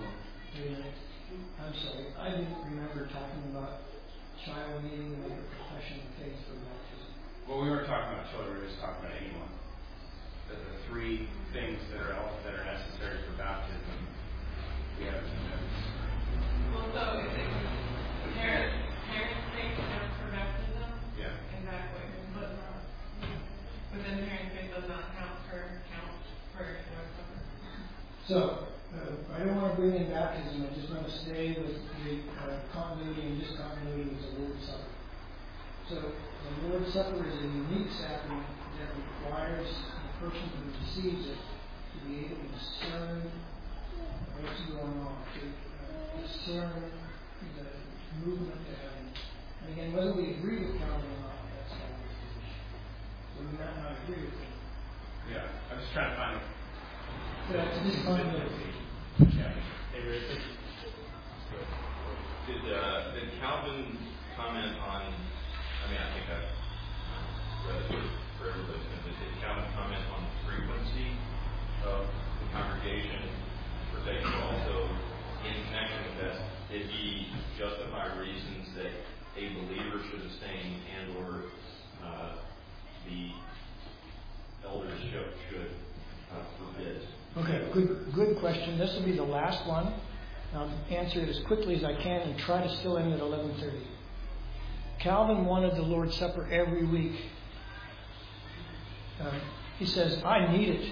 I'm sorry, I didn't remember talking about child needing to make a profession of faith for baptism. Well, we weren't talking about children, we were just talking about anyone. That the three things that are that are necessary for baptism, we have to know. Well, so if it was parents, parents faith counts for baptism? Yeah. Exactly. But, but then parents faith does not count for count for Lord's Supper. So, uh, I don't want to bring in baptism, I just want to stay with the uh, continuity and discontinuity with the Lord's Supper. So, the Lord's Supper is a unique sacrament that requires the person who receives it to be able to discern what's going on, to uh, discern the movement to heaven. And again, whether we agree with Calvin or not, that's Calvin's position. We may not, not agree with him. Yeah, I'm just trying to find. That's discontinuity. Yeah. Hey, Rick. Did uh, did Calvin comment on? I mean, I think I've read it for everybody. But did Calvin comment on the frequency of the congregation? Protection also in connection with that. Did he justify reasons that a believer should abstain and/or uh, the eldership should uh, forbid? Okay, good, good question. This will be the last one. I'll answer it as quickly as I can and try to still end at eleven thirty. Calvin wanted the Lord's Supper every week. Uh, he says, "I need it.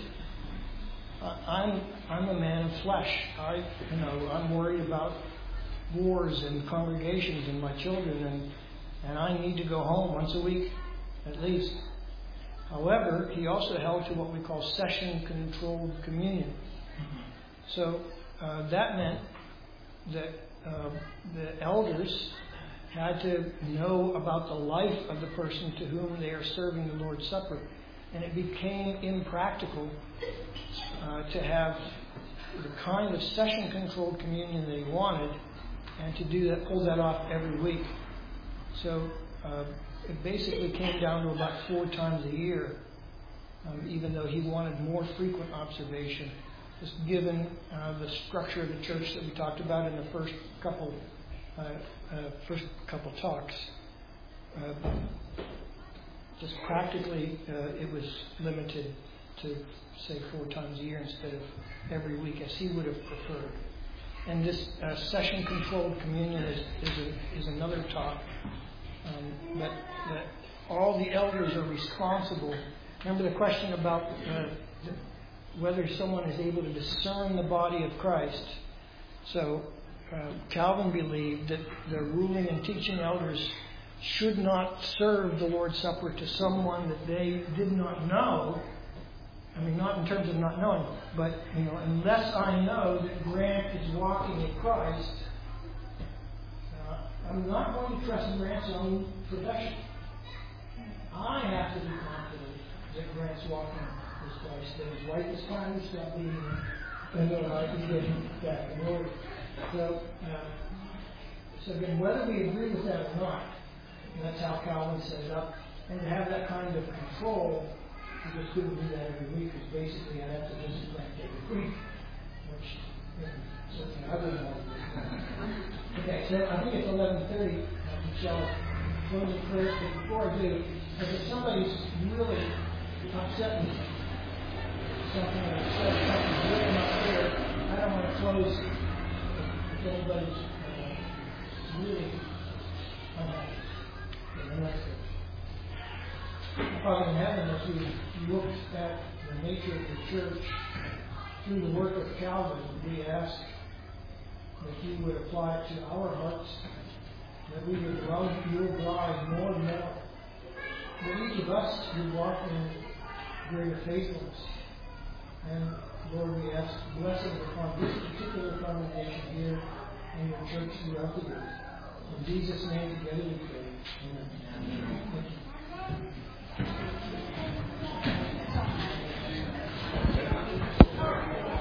I'm I'm a man of flesh. I you know I'm worried about wars and congregations and my children, and and I need to go home once a week at least." However, he also held to what we call session-controlled communion. So uh, that meant that uh, the elders had to know about the life of the person to whom they are serving the Lord's Supper. And it became impractical uh, to have the kind of session-controlled communion that he wanted, and to do that, pull that off every week. So uh, it basically came down to about four times a year, um, even though he wanted more frequent observation, just given uh, the structure of the church that we talked about in the first couple, uh, uh, first couple talks. Uh, just practically, uh, it was limited to, say, four times a year instead of every week, as he would have preferred. And this uh, session-controlled communion is is, a, is another talk. Um, that, that all the elders are responsible. Remember the question about uh, the, whether someone is able to discern the body of Christ. So uh, Calvin believed that the ruling and teaching elders should not serve the Lord's Supper to someone that they did not know. I mean, not in terms of not knowing, but, you know, unless I know that Grant is walking in Christ, uh, I'm not going to trust Grant's own profession. I have to be confident that Grant's walking with Christ, that his wife is trying to stop beating him, and that I can get him back in order. So, uh, so again, whether we agree with that or not, that's how Calvin set it up. And to have that kind of control, you just couldn't do that every week, because basically I'd have to visit Grant every week, which you know, certainly I wouldn't want to do. Okay, so I think it's eleven thirty. Uh, Michelle closing prayers, but before I do, if somebody's really upset me, something that I said, something really not clear, I don't want to close if anybody's uh, really unhappy in the message. Father in heaven, as we look at the nature of the church through the work of Calvin, we ask that you would apply it to our hearts, that we would love your bride more and more, that each of us would walk in greater faithfulness. And Lord, we ask blessing upon this particular congregation here in your church throughout the earth. In Jesus' name, together we pray.